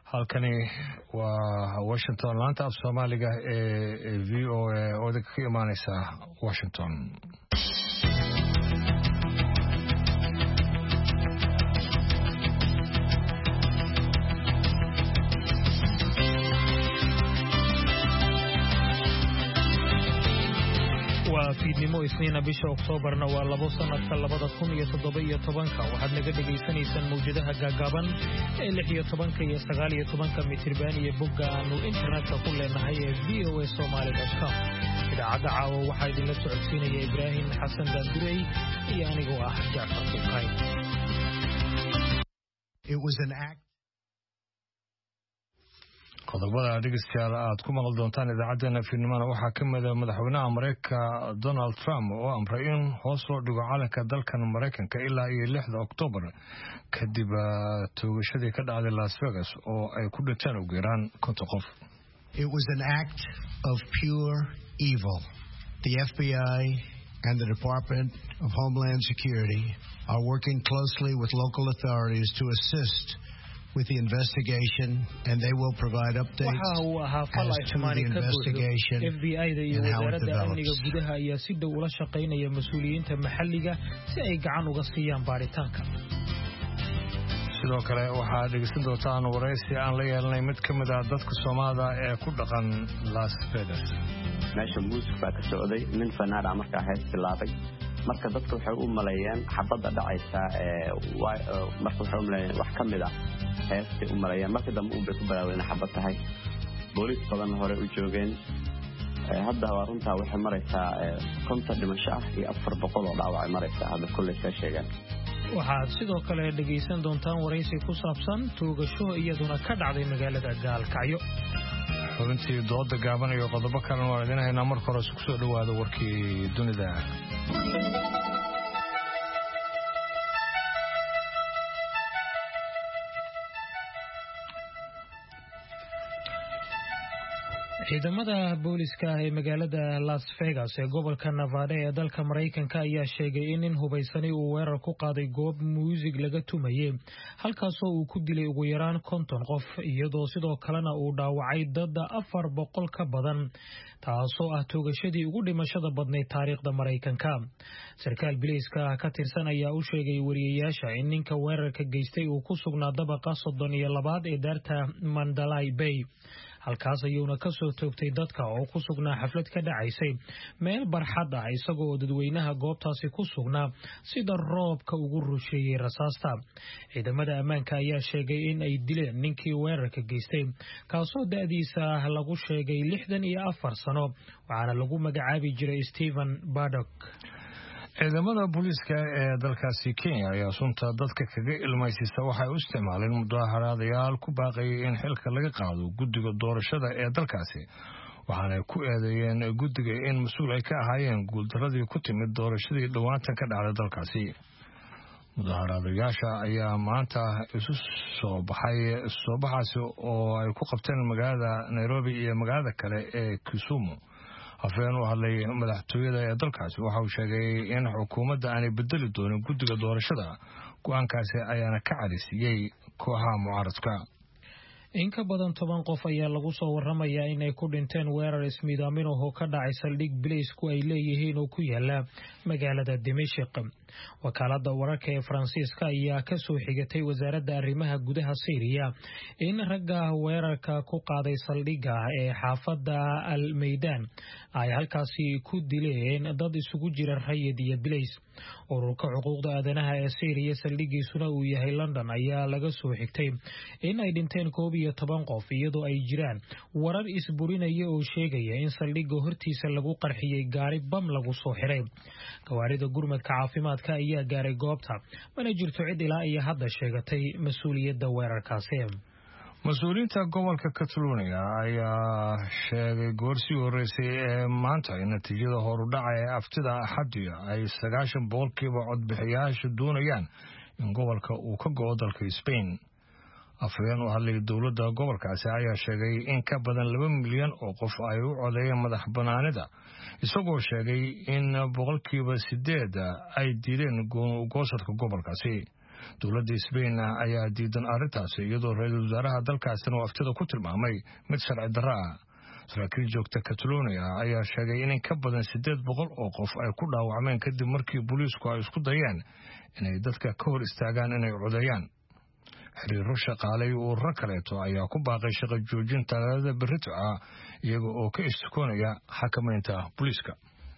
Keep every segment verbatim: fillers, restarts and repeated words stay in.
halkani waa Washington laanta af Soomaaliga ee V O A oo ka imaanaysa Washington. fiidnimo isniina bisha Oktoobarna waa labo sanadka labada kun iyo toddoba iyo tobanka waxaad naga dhageysanaysaan mawjadaha gaagaaban ee lix iyo tobanka iyo sagaal iyo tobanka mitirban iyo bogga aanu internetka ku leenahay ee v o a somali dot com. idaacadda caawa waxaa idinla socodsiinaya Ibraahim Xasan Daandurey iyo anigoo ah Jaafar Buukay. It was an act qodobada dhegeystayaal aad ku maqal doontaan idaacadeena fiidnimada waxaa ka mid ah madaxweynaha Mareykanka Donald Trump oo amray in hoos loo dhigo calanka dalkan Mareykanka ilaa iyo lixda Oktoobar kadib toogashadii ka dhacday Las Vegas oo ay ku dhinteen ugu yaraan konton qof. It was an act of pure evil. The F B I and the Department of Homeland Security are working closely with local authorities to assist with the investigation, and they will provide updates as to the investigation F B I-da iyo wasaaradda amniga gudaha ayaa si dhow ula shaqaynaya mas'uuliyiinta maxalliga si ay gacan uga siiyaan baaritaanka. sidoo kale waxaa dhegeysan doontaan waraysi aan la yeelanay mid ka mid ah dadka Soomaalida ee ku dhaqan Las Vegas. meesha muusik baa ka socday nin fanaana markaa hees bilaabay marka dadku waxay u maleeyeen xabadda dhacaysa ee marka waxay u maleeyeen wax ka mid ah heestii u maleeyeen markii dambe uu ku bilaabay xabad tahay booliis badan hore u joogeen hadda waa runtaa waxay maraysaa konton dhimasho ah iyo afar boqol oo dhaawac ay maraysaa hadda kulli ka sheegan. waxaad sidoo kale dhegeysan doontaan waraysi ku saabsan toogasho iyaduna ka dhacday magaalada Gaalkacyo. xubintii dooda gaaban iyo qodobo kale oo idin hayna marka hore isku soo dhawaada warkii dunida. ciidamada booliska ee magaalada Las Vegas ee gobolka Nevada ee dalka Mareykanka ayaa sheegay in nin hubaysanay uu weerar ku qaaday goob muusig laga tumayay halkaasoo uu ku dilay ugu yaraan konton qof iyadoo sidoo kalena uu dhaawacay dad afar boqol ka badan taasoo ah toogashadii ugu dhimashada badnayd taariikhda Mareykanka. sarkaal biliiska ka tirsan ayaa u sheegay wariyeyaasha in ninka weerarka geystay uu ku sugnaa dabaqa soddon iyo labaad ee daarta Mandalay Bay halkaas ayuuna ka soo toogtay dadka oo ku sugnaa xaflad ka dhacaysay meel barxad ah isagoo dadweynaha goobtaasi ku sugnaa sida roobka ugu rusheeyay rasaasta. ciidamada ammaanka ayaa sheegay in ay dileen ninkii weerarka geystay kaasoo da'diisa lagu sheegay lixdan iyo afar sano waxaana lagu magacaabi jiray Stephen Paddock. ciidamada booliska ee dalkaasi Kenya ayaa sunta dadka kaga ilmaysiisa waxay u isticmaaleen mudaharaadayaal ku baaqayay in xilka laga qaado guddiga doorashada ee dalkaasi waxaana ku eedeeyeen guddiga in mas'uul ay ka ahaayeen guuldaradii ku timid doorashadii dhawaantan ka dhacday dalkaasi. mudaharaadayaasha ayaa maanta isu soo baxay soo baxaasi oo ay ku qabteen magaalada Nairobi iyo magaalada kale ee Kisumu. afeen u hadlay madaxtooyada ee dalkaasi waxa uu sheegay in xukuumadda aanay bedeli doonin guddiga doorashada go'aankaasi ayaana ka cadisiyay kooxaha mucaaradka. in ka badan toban qof ayaa lagu soo waramayaa inay ku dhinteen weerar ismiidaamin oo ka dhacay saldhig biliisku ay leeyihiin oo ku yaala magaalada Dimashq. wakaaladda wararka ee Faransiiska ayaa ka soo xigatay wasaaradda arrimaha gudaha Syria in ragga weerarka ku qaaday saldhigga ee xaafadda Al-Meydaan ay halkaasi ku dileen dad isugu jira rayid iyo biliis. ururka xuquuqda aadanaha ee Syria saldhiggiisuna uu yahay London ayaa laga soo xigtay in ay dhinteen koob iyo toban qof iyadoo ay jiraan warar isburinaya oo sheegaya in saldhigga hortiisa lagu qarxiyay gaari bam lagu soo xiray. gawaarida gurmadka caafimaadka ayaa gaaray goobta mana jirto cid ilaa iyo hadda sheegatay mas'uuliyadda weerarkaasi. mas-uuliyiinta gobolka Catalonia ayaa sheegay goorsii horeysay ee maanta in natiijada horudhaca ee aftida Axadiya ay sagaashan boqolkiiba codbixiyayaasha doonayaan in gobolka uu ka go'o dalka Spain. afhayeen u hadlay dowladda gobolkaasi ayaa sheegay in ka badan laba milyan oo qof ay u codeeyeen madax banaanida isagoo sheegay in boqolkiiba sideed ay diideen go'aanka gobolkaasi. dowladda Spain ayaa diidan arrintaasi iyadoo ra'iisul wasaaraha dalkaasina uu aftida ku tilmaamay mid sharci darro ah saraakiil joogta Catalonia ayaa sheegay in ka badan siddeed boqol oo qof ay ku dhaawacmeen kadib markii booliisku ay isku dayeen inay dadka ka hor istaagaan inay codeeyaan xiriiro shaqaalay ururo kaleeto ayaa ku baaqay shaqo joojin talaadada berrito ah iyaga oo ka iskoonaya xakamaynta booliiska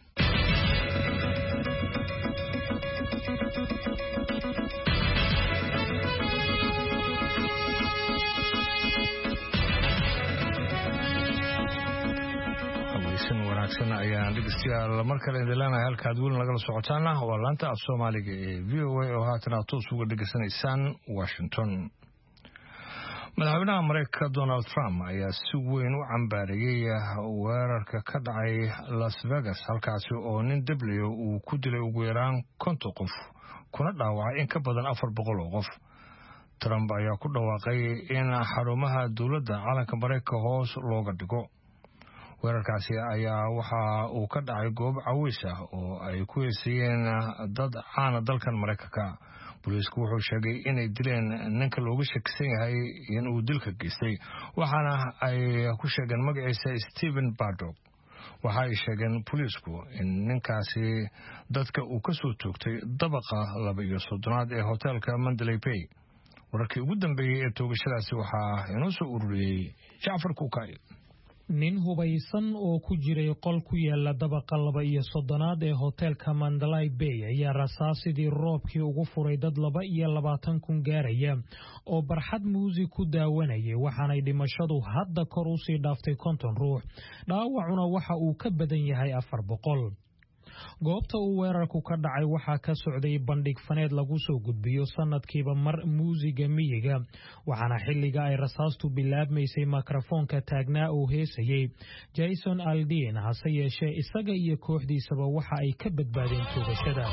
wanaagsan ayaan dhegeystayaal mar kale idin leenahay halkaad weli nagala socotaana waa laanta af Soomaaliga ee V O A oo haatan aad toos uga dhegeysanaysaan Washington. Madaxweynaha Mareykanka Donald Trump ayaa si weyn u cambaareeyay weerarka ka dhacay Las Vegas halkaasi oo nin W uu ku dilay ugu yaraan konton qof kuna dhaawacay in ka badan afar boqol oo qof. Trump ayaa ku dhawaaqay in xarumaha dowladda calanka Mareykanka hoos looga dhigo. weerarkaasi ayaa waxa uu ka dhacay goob cawiis ah oo ay ku heesayeen dad caan dalkan Mareykanka booliisku wuxuu sheegay inay dileen ninka looga shakisan yahay in uu dilka geystay waxaana ay ku sheegeen magaciisa Stephen Paddock waxa ay sheegeen booliisku in ninkaasi dadka uu ka soo toogtay dabaqa laba iyo soddonaad ee hotelka Mandalay Bay wararkii ugu dambeeyay ee toogashadaasi waxaa inoo soo ururiyay Jacfar Kukay nin hubaysan oo ku jiray qol ku yaala dabaqa laba iyo soddonaad ee hotelka Mandalay Bay ayaa rasaasidii roobkii ugu furay dad laba iyo labaatan kun gaaraya oo barxad muusig ku daawanayay waxaanay dhimashadu hadda kor u sii dhaaftay konton ruux dhaawacuna waxa uu ka badan yahay afar boqol goobta uu weerarku ka dhacay waxaa ka socday bandhig faneed lagu soo gudbiyo sanadkiiba mar muusiga miyiga waxaana xilliga ay rasaastu bilaabmaysay mikrofoonka taagnaa oo heesayay Jason Aldean hase yeeshee isaga iyo kooxdiisaba waxa ay ka badbaadeen toogashada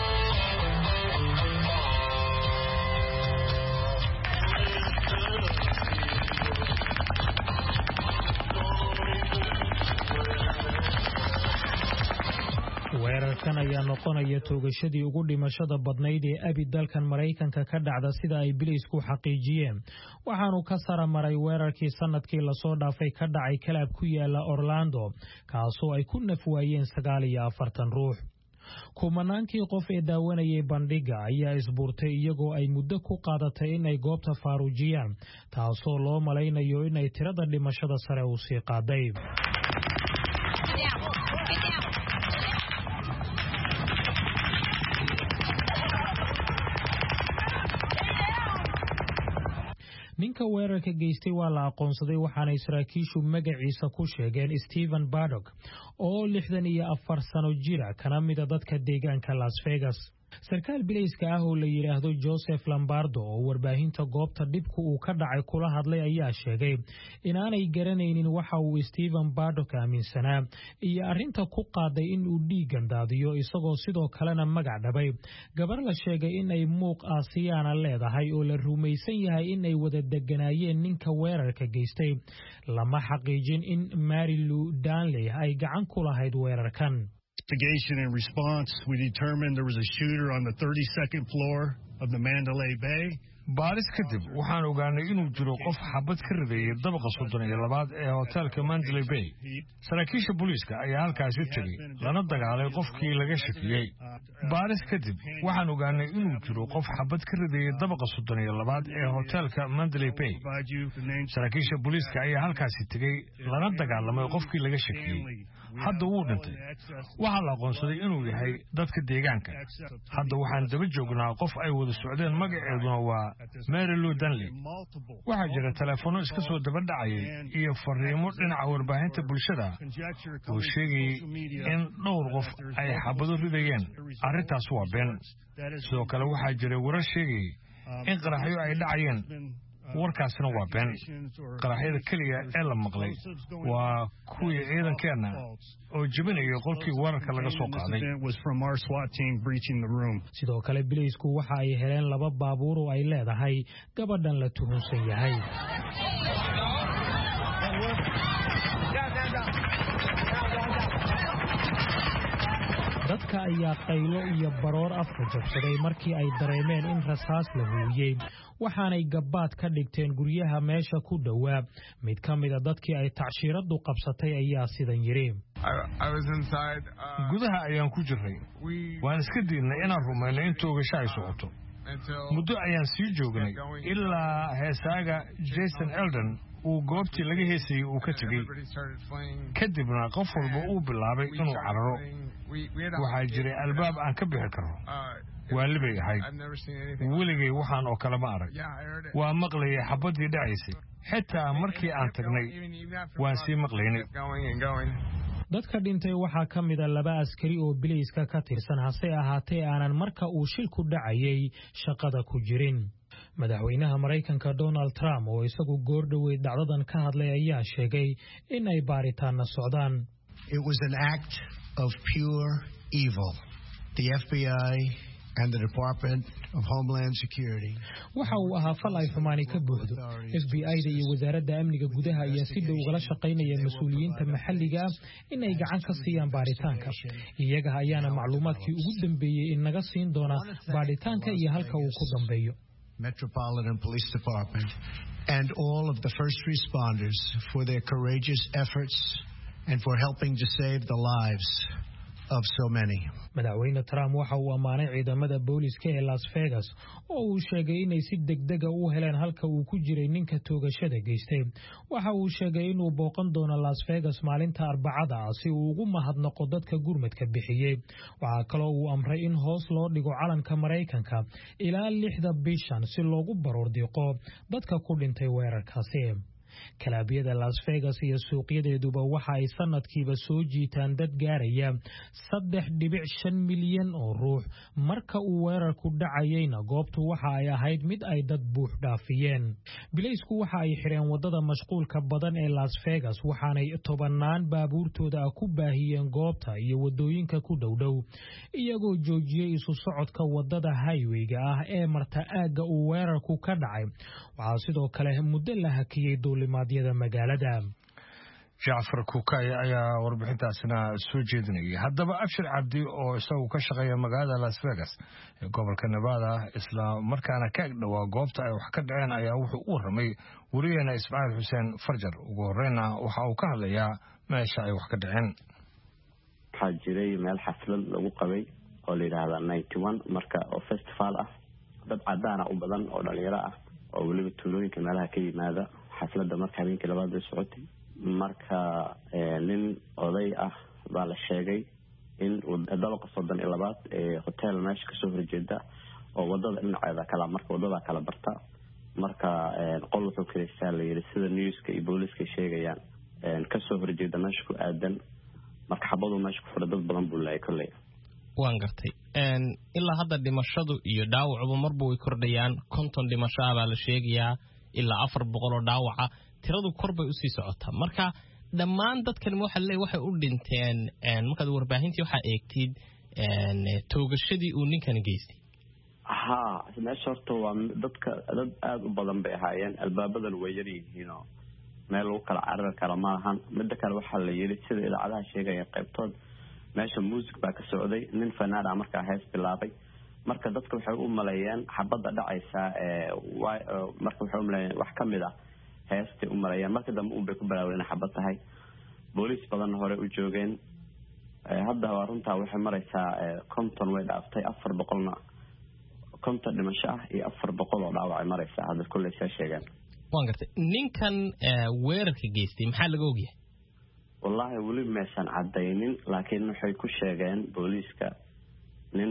weerarkan ayaa noqonaya toogashadii ugu dhimashada badnayd ee abi dalkan Mareykanka ka dhacda sida ay biliisku xaqiijiyeen waxaanu ka sara maray weerarkii sanadkii la soo dhaafay ka dhacay kalaab ku yaala Orlando kaasoo ay ku nafwaayeen sagaal iyo afartan ruux kumanaankii qof ee daawanayay bandhiga ayaa isbuurtay iyagoo ay muddo ku qaadatay in ay goobta faaruujiyaan taasoo loo malaynayo in ay tirada dhimashada sare u sii qaaday ninka weerarka geystay waa la aqoonsaday waxaana saraakiishu magaciisa ku sheegeen Stephen Paddock oo lixdan iyo afar sano jira kana mid ah dadka deegaanka Las Vegas sarkaal bilayska ah oo la yiraahdo Joseph Lombardo oo warbaahinta goobta dhibku uu ka dhacay kula hadlay ayaa sheegay inaanay garanaynin waxa uu Stephen Paddock aaminsanaa iyo arinta ku qaaday in uu dhiigan daadiyo isagoo sidoo kalena magac dhabay gabar la sheegay in ay muuq Aasiyaana leedahay oo la rumaysan yahay in ay wada deganaayeen ninka weerarka geystay lama xaqiijin in Mary Lou Danley ay gacan ku lahayd weerarkan Investigation and response, we determined there was a shooter on the thirty-second floor of the Mandalay Bay. baaris kadib waxaan ogaanay inuu jiro qof xabad ka rideeyay dabaqa soddon iyo labaad ee hotelka Mandalay Bay saraakiisha booliiska ayaa halkaasi tegay lana dagaalay qofkii laga shakiyay baaris kadib waxaan ogaanay inuu jiro qof xabad ka rideeyay dabaqa soddon iyo labaad ee hotelka Mandalay Bay saraakiisha booliiska ayaa halkaasi tegay lana dagaalamay qofkii laga shakiyay hadda wuu dhintay waxaa la aqoonsaday inuu yahay dadka deegaanka hadda waxaan daba joognaa qof ay wada socdeen magaceeduna waa Mary Lou Danley waxaa jira telefono iska soo daba dhacayay iyo fariimo dhinaca warbaahinta bulshada oo sheegay in dhowr qof ay xabado ridayeen arrintaas waa been sidoo kale waxaa jira warar sheegay in qaraxyo ay dhacayeen warkaasina waa been qaraxyada kaliya ee la maqlay waa kuwii ciidankeena oo jebinaya qolkii weerarka laga soo qaaday sidoo kale bilaysku waxa ay heleen laba baabuur oo ay leedahay gabadhan la tuhunsan yahay dadka ayaa qaylo iyo baroor afka jabsaday markii ay dareemeen in rasaas la huuyey waxaanay gabaad ka dhigteen guryaha meesha ku dhowaa mid ka mid a dadkii ay tacshiiradu qabsatay ayaa sidan yiri gudaha ayaan ku jirnay waan iska diidnay inaan rumayno in toogasho ay socoto muddo ayaan sii joognay ilaa heesaaga Jason Eldon uu goobtii laga heesayay uu ka tegey kadibna qof walba uu bilaabay inuu cararo waxaa jiray albaab aan ka bixi karno waali bay ahayd weligay waxaan oo kale ma arag waa maqlayay xabaddii dhacaysay xitaa markii aan tagnay waan sii maqlaynay dadka dhintay waxaa ka mid a laba askari oo bilayska ka tirsan hase ahaatee aanan marka uu shilku dhacayay shaqada ku jirin madaxweynaha Mareykanka Donald Trump oo isagu goor dhaweyd dhacdadan ka hadlay ayaa sheegay in ay baaritaanna socdaan. It was an act of pure evil. The F B I and the Department of Homeland Security waxa uu ahaa fal ay xumaani ka buuxdo F B I-da iyo wasaaradda amniga gudaha ayaa si dhow ugala shaqaynaya mas'uuliyiinta maxalliga ah in ay gacan ka siiyaan baaritaanka iyaga ayaana macluumaadkii ugu dambeeyay in naga siin doona baaritaanka iyo halka uu ku dambeeyo Metropolitan Police Department and all of the first responders for their courageous efforts and for helping to save the lives of so many. madaxweyne Trump waxa uu amaanay ciidamada booliska ee Las Vegas oo uu sheegay inay si degdeg ah u heleen halka uu ku jiray ninka toogashada geystay waxa uu sheegay inuu booqan doono Las Vegas maalinta Arbacada si uu ugu mahadnaqo dadka gurmadka bixiyay waxa kale oo uu amray in hoos loo dhigo calanka Mareykanka ilaa lixda bishan si loogu baroordiqo dadka ku dhintay weerarkaasi kalaabiyada Las Vegas iyo suuqyadeeduba waxa ay sanadkiiba soo jiitaan dad gaaraya saddex dhibic shan milyan oo ruux marka uu weerarku dhacayayna goobtu waxa ay ahayd mid ay dad buux dhaafiyeen bilaysku waxa ay xireen wadada mashquulka badan ee Las Vegas waxaanay tobanaan baabuurtooda ku baahiyeen goobta iyo wadooyinka ku dhowdhow iyagoo joojiyay isu socodka wadada highway-ga ah ee marta aaga uu weerarku ka dhacay waxa sidoo kale muddo la hakiyay duulimaadyada magaalada Jaafar Kukay ayaa warbixintaasina soo jeedinayay haddaba Abshir Cabdi oo isagu ka shaqeeya magaalada Las Vegas ee gobolka Nevada isla markaana ka dhawaa goobta ay wax ka dhaceen ayaa wuxuu u warramay wariyeena Ismaaciil Xuseen Farjar ugu horreynna waxa uu ka hadlayaa meesha ay wax ka dhaceen waxaa jiray meel xaflad lagu qabay oo la yiraahdo ninety-one marka oo festival ah dad cadaan ah u badan oo dhalinyaro ah oo waliba tuulooyinka meelaha ka yimaada xafladda marka habeenkii labaad ay socotay marka nin oday ah baa la sheegay in dabaqa soddon iyo labaad ee hotel meesha ka soo horjeeda oo wadada dhinaceeda kala marka wadada kala barta marka qol wuxuu kireystaa la yiri sida newska iyo booliska sheegayaan ka soo horjeeda meesha ku aadan marka xabadu meesha ku fadhiyo dad badan buu leeyahay kulay waan gartay een ilaa hadda dhimashadu iyo dhaawacuba marba way kordhayaan konton dhimasho ah baa la sheegayaa ilaa afar boqol oo dhaawaca tiradu kor bay u sii socotaa marka dhammaan dadkan waxa leeyahay waxay u dhinteen een markaad warbaahintii waxa eegtid een toogashadii uu ninkan geystay ha meesha horta waa dadka dad aad u badan bay ahaayeen albaabadan way yar yihiin oo meel lagu kala carar kara ma ahan mid kale waxa la yiri sida idaacadaha sheegaya qaybtood meesha music baa ka socday nin fanaana markaa hees bilaabay marka dadku waxay u maleeyeen xabada dhacaysa ee marka waxay u maleeyeen wax kamid ah heestii u maleeyeen marka dambe uu bay ku bilaabeen xabad tahay booliis badan hore u joogeen hadda waa runta waxay maraysaa konton way dhaaftay afar boqolna konton dhimasho ah iyo afar boqol oo dhaawac ay maraysaa hadda kulay soo sheegeen waan gartay ninkan weerarka geystay maxaa laga ogyahay wallahi wali meeshan cadaynin laakiin waxay ku sheegeen booliiska nin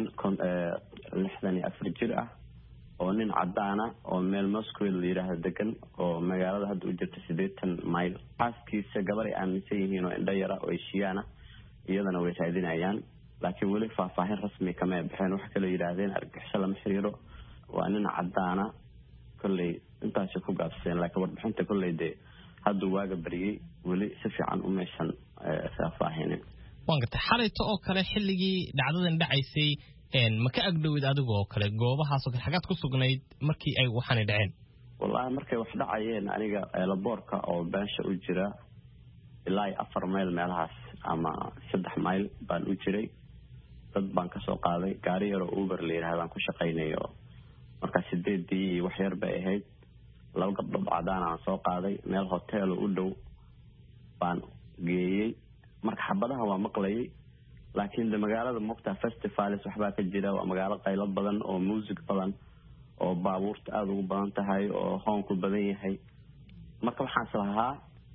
lixdan iyo afar jir ah oo nin cadaan ah oo meel Moscow la yiraahdo degan oo magaalada hadda u jirta siddeetan mayl xaaskiisa gabar ay aaminsan yihiin oo indho yara oo Asiana iyadana way raadinayaan laakiin wali faahfaahin rasmi kama bixin wax kale yiraahdeen argixisada lama xiriiro waa nin cadaan ah kulay intaas ku gaabseen laakiin warbixinta kulay de hadda waaga bariyay wali si fiican u meeshan faahfaahin waan gartay xalayto oo kale xilligii dhacdadan dhacaysay een ma ka agdhowid adiga oo kale goobahaas oo xagaad ku sugnayd markii ay waxaan dhaceen wallahi markay wax dhacayeen aniga laboorka oo beesha u jira ilaa afar mayl meelahaas ama saddex mayl baan u jiray dad baan ka soo qaaday gaari yar oo Uber la yiraahdo ku shaqeynayo marka sideedii wax yar bay ahayd laba gabdhood cadaan aan soo qaaday meel hotel u dhow baan geeyay marka xabadaha waa maqlayay laakiin de magaalada Moqta festivals waxba ka jira waa magaalo qaylo badan oo music badan oo baabuurta aad ugu badan tahay oo hoonku badan yahay marka waxaan salahaa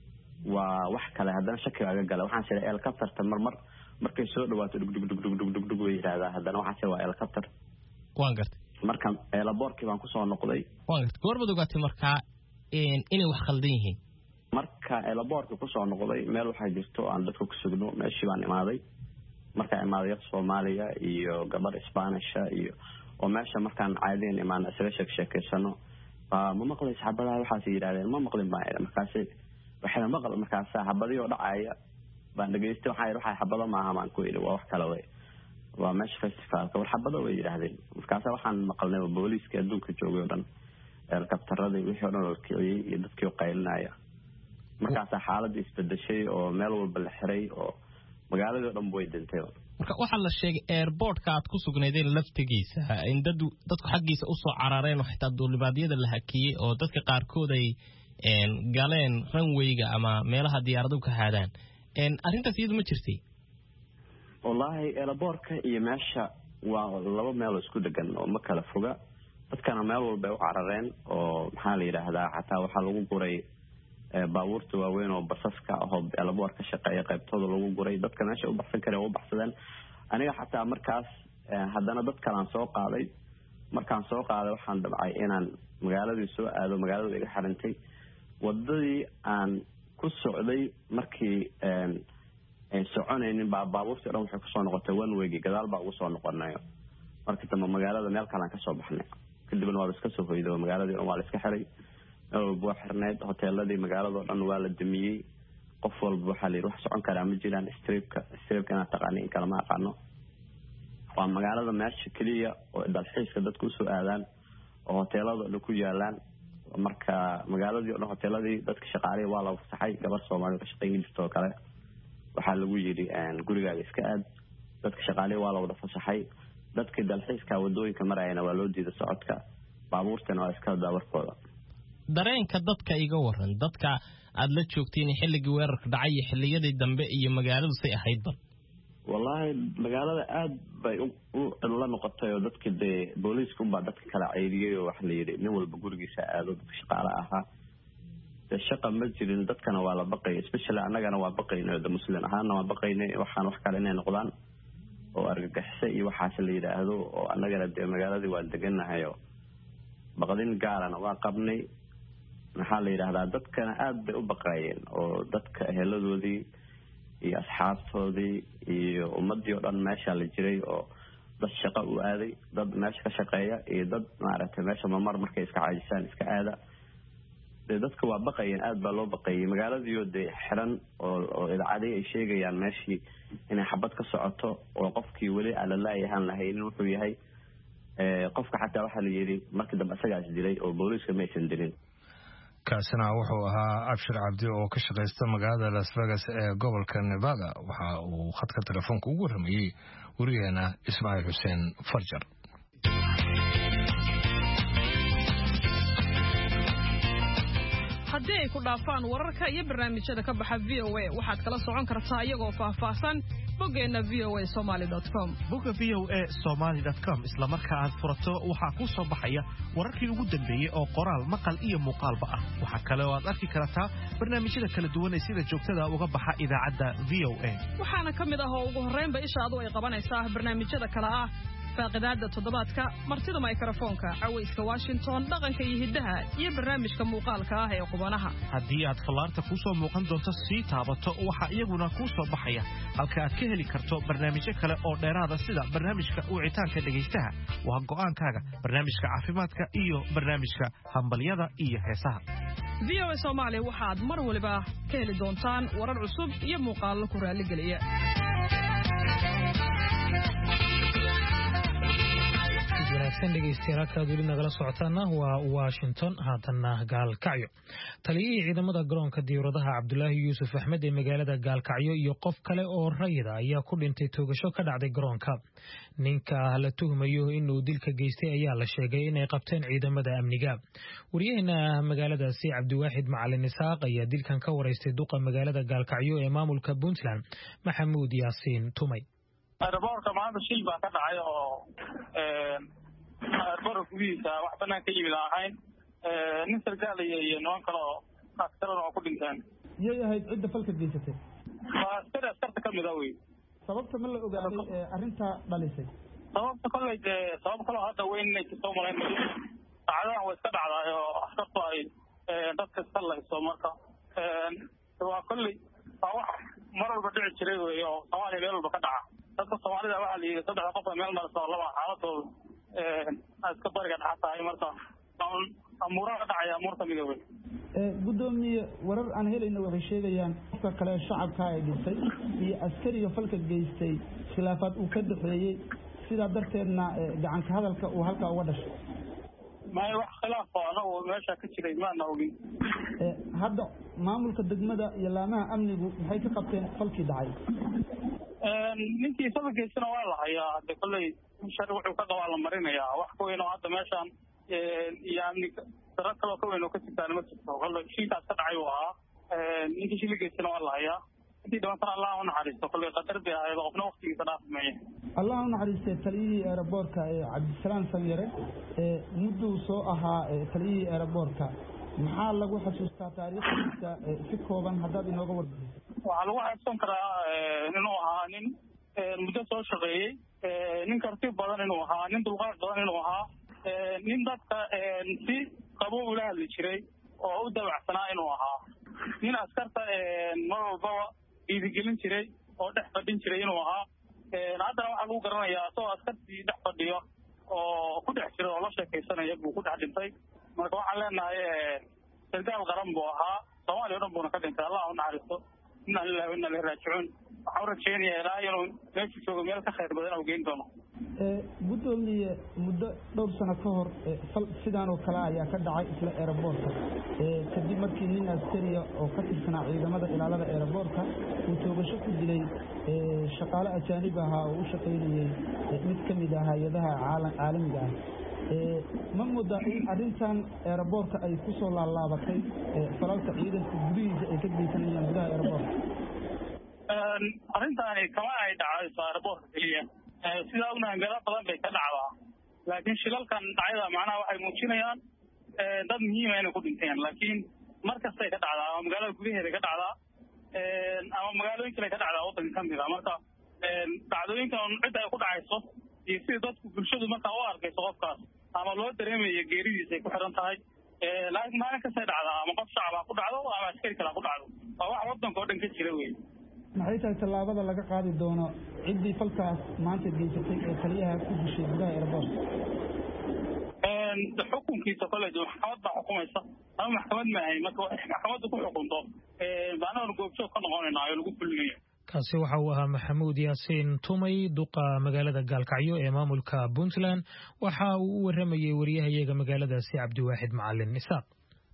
waa wax kale haddana shaki aga gala waxaan sheegay helicopter marmar markay soo dhawaato dug dug dug dug dug dug way yiraahdaa haddana waxaan sheegay waa helicopter waan gartay marka eelaboorkii baan ku soo noqday waan gartay goorma ogaatay marka in inay wax khaldan yihiin marka eelaboorkii ku soo noqday meel waxa jirto aan dadku ku sugno meeshii baan imaaday marka imaaday Soomaaliya iyo gabar Spanish iyo oo meesha markaan caadeen imaan asla sheek sheekeysano ma maqlay saxaabada waxa ay yiraahdeen ma maqlin baa markaas waxaan maqal markaas saxaabadii oo dhacaya baan dhageystay waxa ay waxa xabada ma ahaan ku iri waa wax kale way waa meesha festivalka war xabada way yiraahdeen markaas waxaan maqalnay booliiska adduunka joogay dhan helicopterada wixii oo dhan oo kiciyay iyo dadkii oo qaylinaya markaas xaaladii isbedeshay oo meel walba la xiray oo magaalada oo dhan way dhintay marka waxa la sheegay airport-ka aad ku sugnaydeen laftigiisa in dad dadku xaqiisa u soo carareen oo xitaa duulimaadiyada la hakiyay oo dadka qaar kood ay een galeen runway-ga ama meelaha diyaaradu ka haadaan een arintaas iyadu ma jirtay wallahi airport-ka iyo meesha waa laba meel isku dhagan oo ma kala foga dadkana meel walba ay u carareen oo maxaa la yiraahdaa xataa waxa lagu guray baabuurta waaweyn oo basaska ah oo airport ka shaqeeya qaybtooda lagu guray dadka meesha u baxsan kare oo baxsadeen aniga xataa markaas haddana dad kale aan soo qaaday markaan soo qaaday waxaan dabcay inaan magaaladii soo aado magaalada iga xarintay wadadii aan ku socday markii een ay soconaynin baabuurta dhan waxay ku soo noqotay one way gadaal baa ugu soo noqonayo markii dambe magaalada meel kale aan ka soo baxnay kadibna waa iska soo hoyday magaaladii waa la iska xiray oo buu xirneed hoteeladii magaalada oo dhan waa la damiyay qof walba waxa la wax socon kara ma jiraan stripka stripkana taqaaniin kala ma aqaano waa magaalada meesha kaliya oo dalxiiska dadku soo aadaan oo hoteelada dhan ku yaalaan marka magaaladii oo dhan hoteeladii dadka shaqaalay waa la fasaxay gabar Soomaali ka shaqeyn jirto kale waxa lagu yiri aan gurigaaga iska aad dadka shaqaalay waa la wada fasaxay dadka dalxiiska wadooyinka marayna waa loo diiday socodka baabuurtana waa iska daawarkooda dareenka dadka iga waran dadka aad la joogteen xilligii weerarka dhacay xilliyadii dambe iyo magaaladu say ahayd bal wallahi magaalada aad bay u la noqotay oo dadka de booliisku baa dadka kala ceyriyay oo wax la yiri nin walba gurigiisa aado dadka shaqaale ahaa de shaqa ma jirin dadkana waa la baqay especially anagana waa baqaynay oo muslim ahaana waa baqaynay waxaan wax kale inay noqdaan oo argagaxisay iyo waxaas la yiraahdo oo anagana de magaaladii waa deganahay oo baqdin gaarana waa qabnay maxaa la yiraahdaa dadkana aad bay u baqayeen oo dadka eheladoodii iyo asxaabtoodii iyo ummadii oo dhan meesha la jiray oo dad shaqo u aaday dad meesha ka shaqeeya iyo dad maaragtay meesha mamar markay iska caajisaan iska aada dadka waa baqayeen aad baa loo baqayay magaaladii oo de xiran oo oo idaacadii ay sheegayaan meeshii inay xabad ka socoto oo qofkii wali aan la laayahan lahayn wuxuu yahay ee qofka xataa waxa la yiri markii dambe asagaas dilay oo booliiska ma aysan dilin kaasina wuxuu ahaa Abshir Cabdi oo ka shaqeysta magaalada Las Vegas ee gobolka Nevada waxa uu khadka telefoonka ugu rameeyay wariyeena Ismaaciil Xuseen Farjar haddii ay ku dhaafaan wararka iyo barnaamijyada ka baxa V O A waxaad kala socon kartaa iyagoo faahfaahsan boggeena v o a somali dot com bogga v o a somali dot com isla marka aad furato waxaa ku soo baxaya wararkii ugu dambeeyay oo qoraal maqal iyo muuqaalba ah waxa kale oo aad arki kartaa barnaamijyada kala duwan ee sida joogtada uga baxa idaacadda V O A waxaana ka mid ah oo ugu horreynba ishaadu ay qabanaysaa barnaamijyada kala ah faaqidaada toddobaadka martida mikrofoonka cawayska Washington dhaqanka iyo hidaha iyo barnaamijka muuqaalka ah ee qubanaha haddii aad falaarta ku soo muuqan doonto si taabato waxa iyaguna ku soo baxaya halka aad ka heli karto barnaamijyo kale oo dheeraada sida barnaamijka wicitaanka dhageystaha waa go'aankaaga barnaamijka caafimaadka iyo barnaamijka hambalyada iyo heesaha V O A Soomaali waxaad mar waliba ka heli doontaan warar cusub iyo muuqaallo ku raali geliya wanaagsan dhegeystayaal halkaad weli nagala socotaana waa Washington haatanna Gaalkacyo taliyihii ciidamada garoonka diyaaradaha Cabdulaahi Yuusuf Axmed ee magaalada Gaalkacyo iyo qof kale oo rayida ayaa ku dhintay toogasho ka dhacday garoonka ninka la tuhmayo inuu dilka geystay ayaa la sheegay inay qabteen ciidamada amniga wariyahana magaaladaasi Cabdiwaaxid Macalin Isaaq ayaa dilkan ka wareystay duqa magaalada Gaalkacyo ee maamulka Puntland Maxamuud Yaasiin Tumay airportka maanta shil baa ka dhacay oo ee airportka gudihiisa wax banaan ka yimid ahayn ee nin sarkaal iyo noon kale oo askar oo ku dhinteen yay ahayd cidda falka geysatay waa askar askarta ka mid ah way sababta ma la ogaaday arrinta dhalisay sababta kale ee sabab kale hadda weyn inay soo maray dhacdadan way iska dhacday oo askartu ay dadka sallayso marka ee waa kulli wax mar walba dhici jiray oo Soomaaliya meel walba ka dhaca dadka Soomaalida waxa la yiri saddex qof meel mar soo laba xaaladooda ee iska bariga dhaxay marka amuraha dhacay amurta midoway ee gudoomiye warar aan helayno waxay sheegayaan qofka kale shacabka ay dhintay iyo askariga falka geystay khilaafaad uu ka dhaxeeyay sida darteedna gacan ka hadalka uu halka uga dhashay ma wax khilaaf oo meesha ka jiray ma naawgin ee hadda maamulka degmada iyo laamaha amnigu waxay ka qabteen falkii dhacay ninkii sababkiisana waa la hayaa hadda kulay sharci wuxuu ka qabaa la marinayaa wax ku weyn oo hadda meeshan yani dara kale oo weyn oo ka jirtaan ma jirto kulay shilkaas ka dhacay waa ninkii shilkiisana waa la hayaa intii dhawaan Allah u naxariisto kulay qadar bay ahayd qofna waqtigiisa dhaafmay Allah u naxariistay taliyihii airportka ee Cabdisalaam Sanyare ee muddo soo ahaa taliyihii airportka maxaa lagu xasuustaa taariikhdiisa si kooban haddaad inooga warbixiso waxaa lagu xasuusan karaa inuu ahaa nin muddo soo shaqeeyey nin karti badan inuu ahaa nin dulqaad badan inuu ahaa nin dadka si qabow ula hadli jiray oo u dabacsanaa inuu ahaa nin askarta mar walbaba dhiirigelin jiray oo dhex fadhin jiray inuu ahaa haddana waxaa lagu garanayaa asagoo askartii dhex fadhiyo oo ku dhex jira oo la sheekaysanaya buu ku dhex dhintay marka waxaan leenahay sarkaal qaran buu ahaa Soomaaliya oo dhan buuna ka dhintay Allah u naxariisto inna lillahi wa inna ilayhi raaji'uun waxaan rajaynayaa ilaahay inuu meesha joogo meel ka khayr badan oo geyn doono ee gudoomiye muddo dhowr sano ka hor fal sidaan oo kale ayaa ka dhacay isla airportka ee kadib markii nin askari oo ka tirsanaa ciidamada ilaalada airportka uu toogasho ku dilay ee shaqaale ajaanib ah oo u shaqeynayay mid ka mid ah hay'adaha caalamiga ah ee ma muddo in arrintan airportka ay ku soo laalaabatay falalka ciidanka gudihiisa ay ka geysanayaan gudaha airportka arrintaani kama ay dhacayso airportka kaliya sida ognahay meelo badan bay ka dhacdaa laakiin shilalkan dhacayda macnaha waxay muujinayaan dad muhiim ah inay ku dhinteen laakiin markastay ka dhacdaa ama magaalada gudaheeda ka dhacdaa ama magaalooyin kale ka dhacdaa waddanka ka mid ah marka dhacdooyinkan cidda ay ku dhacayso iyo sida dadku bulshadu markaa u arkayso qofkaas ama loo dareemayo geeridiisa ay ku xiran tahay laakiin maalin kastay dhacdaa ama qof shacab ha ku dhacdo ama askari kale ha ku dhacdo waa wax waddanka oo dhan ka jira wey maxay tahay tallaabada laga qaadi doono ciddii falkaas maanta geysatay ee taliyaha ku dishay gudaha airportka xukunkiisa kole maxkamad baa xukumaysa ama maxkamad maahay marka maxkamaddu ku xukunto baanaanu goobjoog ka noqonaynaa oo lagu fulinayo kaasi waxa uu ahaa Maxamuud Yaasiin Tumay duqa magaalada Gaalkacyo ee maamulka Puntland waxa uu u waramayay wariyahayaga magaaladaasi Cabdiwaaxid Macalin Isaaq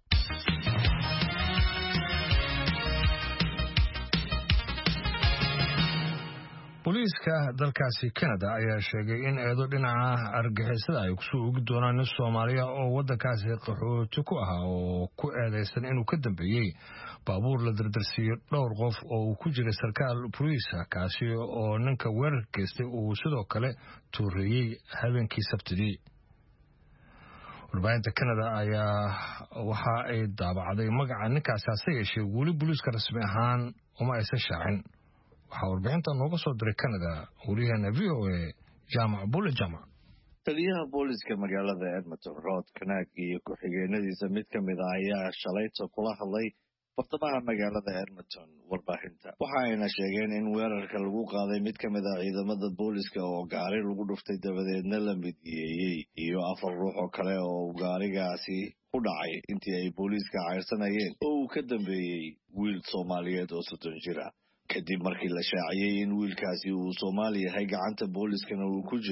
booliiska dalkaasi Canada ayaa sheegay in eedo dhinaca argagixisada ay kusoo ugi doonaan nin Soomaaliya oo waddankaasi qaxooti ku ahaa oo ku eedeysan inuu ka dambeeyey baabuur la dardarsiiyo dhowr qof oo uu ku jiray sarkaal booliisa kaasi oo ninka weerar geystay uu sidoo kale tuureeyey habeenkii Sabtidii warbaahinta Canada ayaa waxa ay daabacday magaca ninkaasi hase yeeshee weli booliiska rasmi ahaan uma aysan shaacin waxaa warbixinta nooga soo diray Canada wariyaheena V O A Jaamac Bule Jaamac taliyaha booliska magaalada Edmonton Rod Knack iyo ku-xigeenadiisa mid ka mid ah ayaa shalayto kula hadlay bartamaha magaalada Edmonton warbaahinta waxa ayna sheegeen in weerarka lagu qaaday mid ka mid ah ciidamada booliska oo gaari lagu dhuftay dabadeedna la midiyeeyey iyo afar ruux oo kale oo gaarigaasi ku dhacay intii ay booliska cayrsanayeen oo uu ka dambeeyey wiil Soomaaliyeed oo soddon jir ah kadib markii la shaaciyay in wiilkaasi uu Soomaali yahay gacanta booliskana uu ku jiro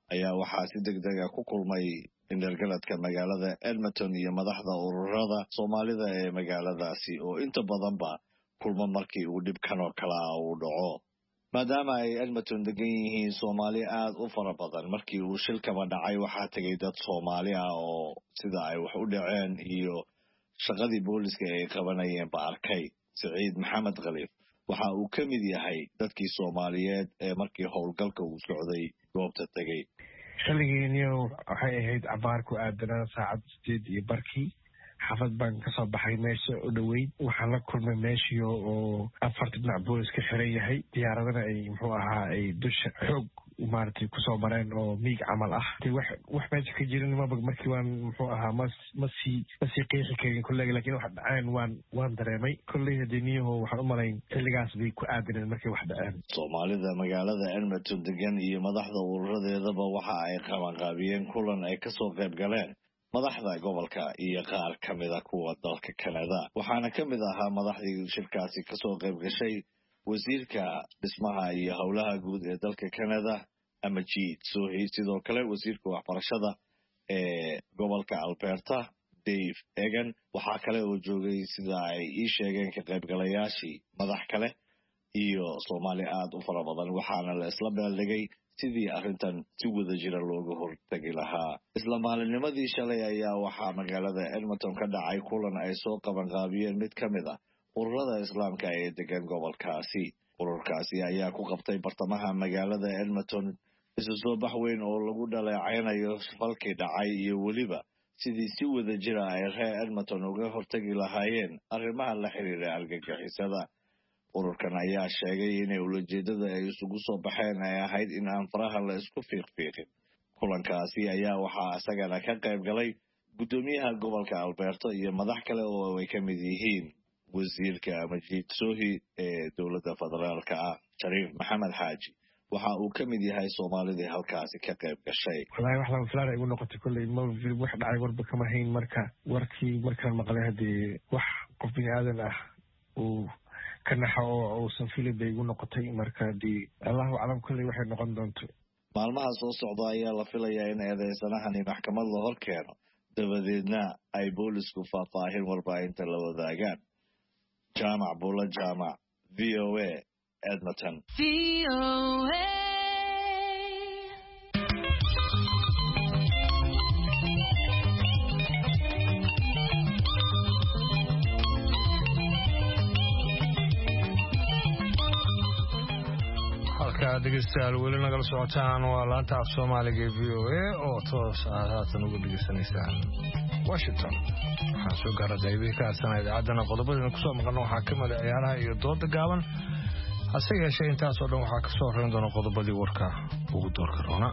ayaa waxaa si degdeg ah ku kulmay indhergaladka magaalada Edmonton iyo madaxda ururada Soomaalida ee magaaladaasi oo inta badanba kulmo markii uu dhibkan oo kale ah uu dhaco maadaama ay Edmonton degan yihiin Soomaali aad u fara badan markii uu shilkaba dhacay waxaa tagay dad Soomaali ah oo sida ay wax u dhaceen iyo shaqadii booliska ay qabanayeen ba arkay Saciid Maxamed Khaliif waxa uu ka mid yahay dadkii Soomaaliyeed ee markii howlgalka uu socday goobta tagay xilligiiniyo waxay ahayd abaarku aadanaa saacad sideed iyo barkii xafad baan ka soo baxay meesha u dhoweyd waxaan la kulmay meeshii oo afarta dhinac boolis ka xiran yahay diyaaradana ay muxuu ahaa ay dusha xoog maaragtay kusoo mareen oo miig camal ah wax wax meesha ka jirin maba markii waan muxuu ahaa ma ma sii ma sii qeexi karin kollega laakiin wax dhaceen waan waan dareemay kolley hadiniyaho waxaan u malayn xilligaas bay ku aadaneen markay wax dhaceen Soomaalida magaalada Edmonton degan iyo madaxda ururadeedaba waxa ay qabanqaabiyeen kulan ay ka soo qayb galeen madaxda gobolka iyo qaar ka mid ah kuwa dalka Canada waxaana ka mid ahaa madaxdii shirkaasi ka soo qayb gashay wasiirka dhismaha iyo howlaha guud ee dalka Canada Amajid Sohi sidoo kale wasiirka waxbarashada ee gobolka Alberta Dave Egan waxa kale oo joogay sida ay ii sheegeen ka qaybgalayaashii madax kale iyo Soomaali aad u fara badan waxaana la isla beeldhigay sidii arrintan si wada jira looga hortagi lahaa isla maalinimadii shalay ayaa waxaa magaalada Edmonton ka dhacay kulan ay soo qabanqaabiyeen mid ka mid ah ururada islaamka ee degan gobolkaasi ururkaasi ayaa ku qabtay bartamaha magaalada Edmonton isu soo bax weyn oo lagu dhaleecaynayo falkii dhacay iyo weliba sidii si wada jira ay reer Edmonton uga hortagi lahaayeen arrimaha la xiriira argagixisada ururkan ayaa sheegay inay ulajeedada ay isugu soo baxeen ay ahayd in aan faraha la isku fiiqfiiqin kulankaasi ayaa waxaa isagana ka qayb galay gudoomiyaha gobolka Alberta iyo madax kale oo ay ka mid yihiin wasiirka Amajid Sohi ee dowladda federaalka ah Shariif Maxamed Xaaji waxa uu ka mid yahay Soomaalida halkaasi ka qayb gashay wallahi wax la filaanay ugu noqotay kulay ma wax dhacay warba kama hayn marka warkii markaan maqlay hadii wax qof bini aadan ah uu kanaxa oo san filib bay ugu noqotay marka hadii Allahu aclam kulay waxay noqon doonto maalmaha soo socda ayaa la filayaa in eedeysanahan maxkamad la hor keeno dabadeedna ay boolisku faahfaahin warbaahinta la wadaagaan Jamac Bula Jamac V O A Edmonton V O A halka dhegeystayaal weli nagala socotaan waa laanta af Soomaaliga V O A oo toos ah haatan ugu dhegeysanaysaan Washington waxaan soo gaaray daybihii ka harsanay idaacadana qodobadana kusoo maqan waxaa ka mid ah ciyaaraha iyo dooda gaaban hase yeeshee intaasoo dhan waxaa ka soo horeyn doona qodobadii warka ugu doorka roona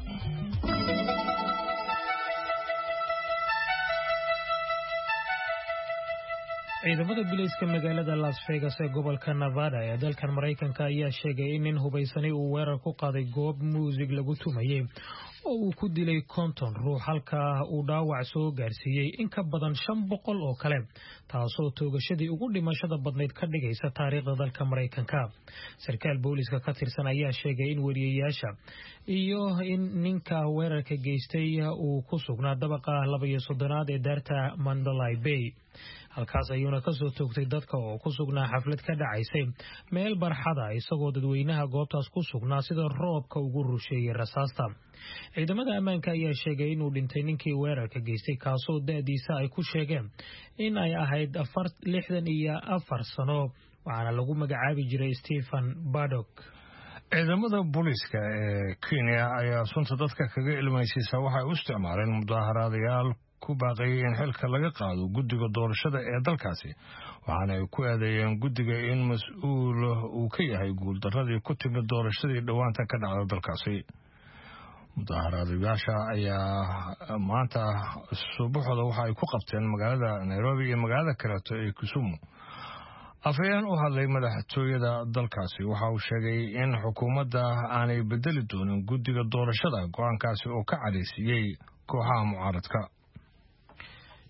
ciidamada bilayska magaalada Las Vegas ee gobolka Nevada ee dalkan Mareykanka ayaa sheegay in nin hubaysanay uu weerar ku qaaday goob muusig lagu tumayay oo uu ku dilay konton ruux halka uu dhaawac soo gaarsiiyay in ka badan shan boqol oo kale taasoo toogashadii ugu dhimashada badnayd ka dhigaysa taariikhda dalka Mareykanka sarkaal booliska ka tirsan ayaa sheegay in wariyeyaasha iyo in ninka weerarka geystay uu ku sugnaa dabaqa laba iyo soddonaad ee daarta Mandalay Bay halkaas ayuuna ka soo toogtay dadka oo ku sugnaa xaflad ka dhacaysay meel barxada isagoo dadweynaha goobtaas ku sugnaa sida roobka ugu rusheeyay rasaasta ciidamada ammaanka ayaa sheegay inuu dhintay ninkii weerarka geystay kaasoo da'diisa ay ku sheegeen in ay ahayd lixdan iyo afar sano waxaana lagu magacaabi jiray Stephen Paddock ciidamada booliska ee Kenya ayaa sunta dadka kaga ilmaysiisa waxay u isticmaaleen mudaaharaadayaal ku baaqayay in xilka laga qaado guddiga doorashada ee dalkaasi waxaana ay ku eedeeyeen guddiga in mas'uul uu ka yahay guuldaradii ku timid doorashadii dhowaanta ka dhacda dalkaasi mudaaharaadayaasha ayaa maanta subaxooda waxa ay ku qabteen magaalada Nairobi iyo magaalada kaleeto ee Kisumu afayeen u hadlay madaxtooyada dalkaasi waxa uu sheegay in xukuumadda aanay bedeli doonin guddiga doorashada go'aankaasi oo ka cadhaysiyey kooxaha mucaaradka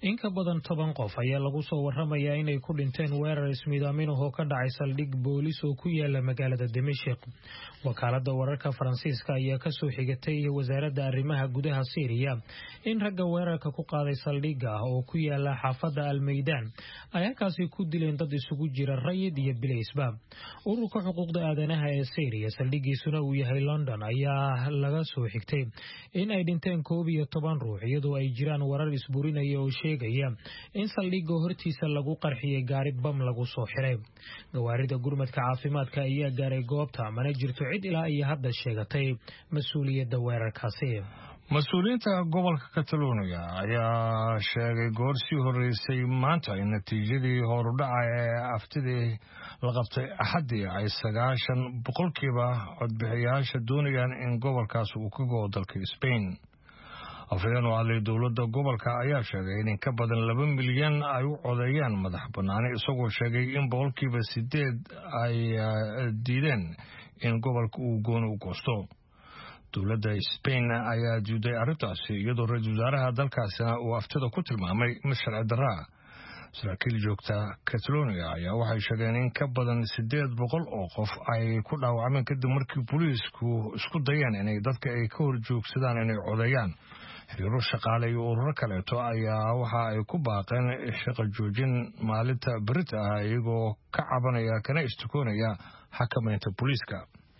in ka badan toban qof ayaa lagu soo warramayaa inay ku dhinteen weerar ismiidaamin oo ka dhacay saldhig boolis oo ku yaala magaalada Dimashq. Wakaaladda wararka Faransiiska ayaa ka soo xigatay wasaaradda arrimaha gudaha Syria in ragga weerarka ku qaaday saldhigga oo ku yaala xaafadda Al-Meydaan ay halkaasi ku dileen dad isugu jira rayid iyo bileysba. Ururka xuquuqda aadanaha ee Syria saldhiggiisuna uu yahay London ayaa laga soo xigtay in ay dhinteen koob iyo toban ruux iyadoo ay jiraan warar isburinaya oo sheegaya in saldhigga hortiisa lagu qarxiyay gaari bam lagu soo xiray. Gawaarida gurmadka caafimaadka ayaa gaaray goobta mana jirto cid ilaa iyo hadda sheegatay mas'uuliyadda weerarkaasi. mas-uuliyiinta gobolka Catalonia ayaa sheegay goor sii horeysay maanta in natiijadii horudhaca ee aftidii la qabtay axadii ay sagaashan boqolkiiba codbixiyaasha doonayaan in gobolkaas uu ka go'o dalka Spain. afhayeen oo hadlay dowladda gobolka ayaa sheegay in ka badan laba milyan ay u codeeyaan madax banaani isagoo sheegay in boqolkiiba sideed ay diideen in gobolka uu gooni u goosto. dowladda Spain ayaa diiday arrintaasi iyadoo ra'iisul wasaaraha dalkaasina uu aftida ku tilmaamay mid sharci darro ah. saraakiil joogta Catalonia ayaa waxay sheegeen in ka badan sideed boqol oo qof ay ku dhaawacmeen kadib markii booliisku isku dayeen inay dadka ay ka hor joogsadaan inay codeeyaan. xiriiro shaqaale iyo ururo kaleeto ayaa waxa ay ku baaqeen shaqo joojin maalinta berita ah iyagoo ka cabanaya kana istakoonaya xakamaynta booliiska.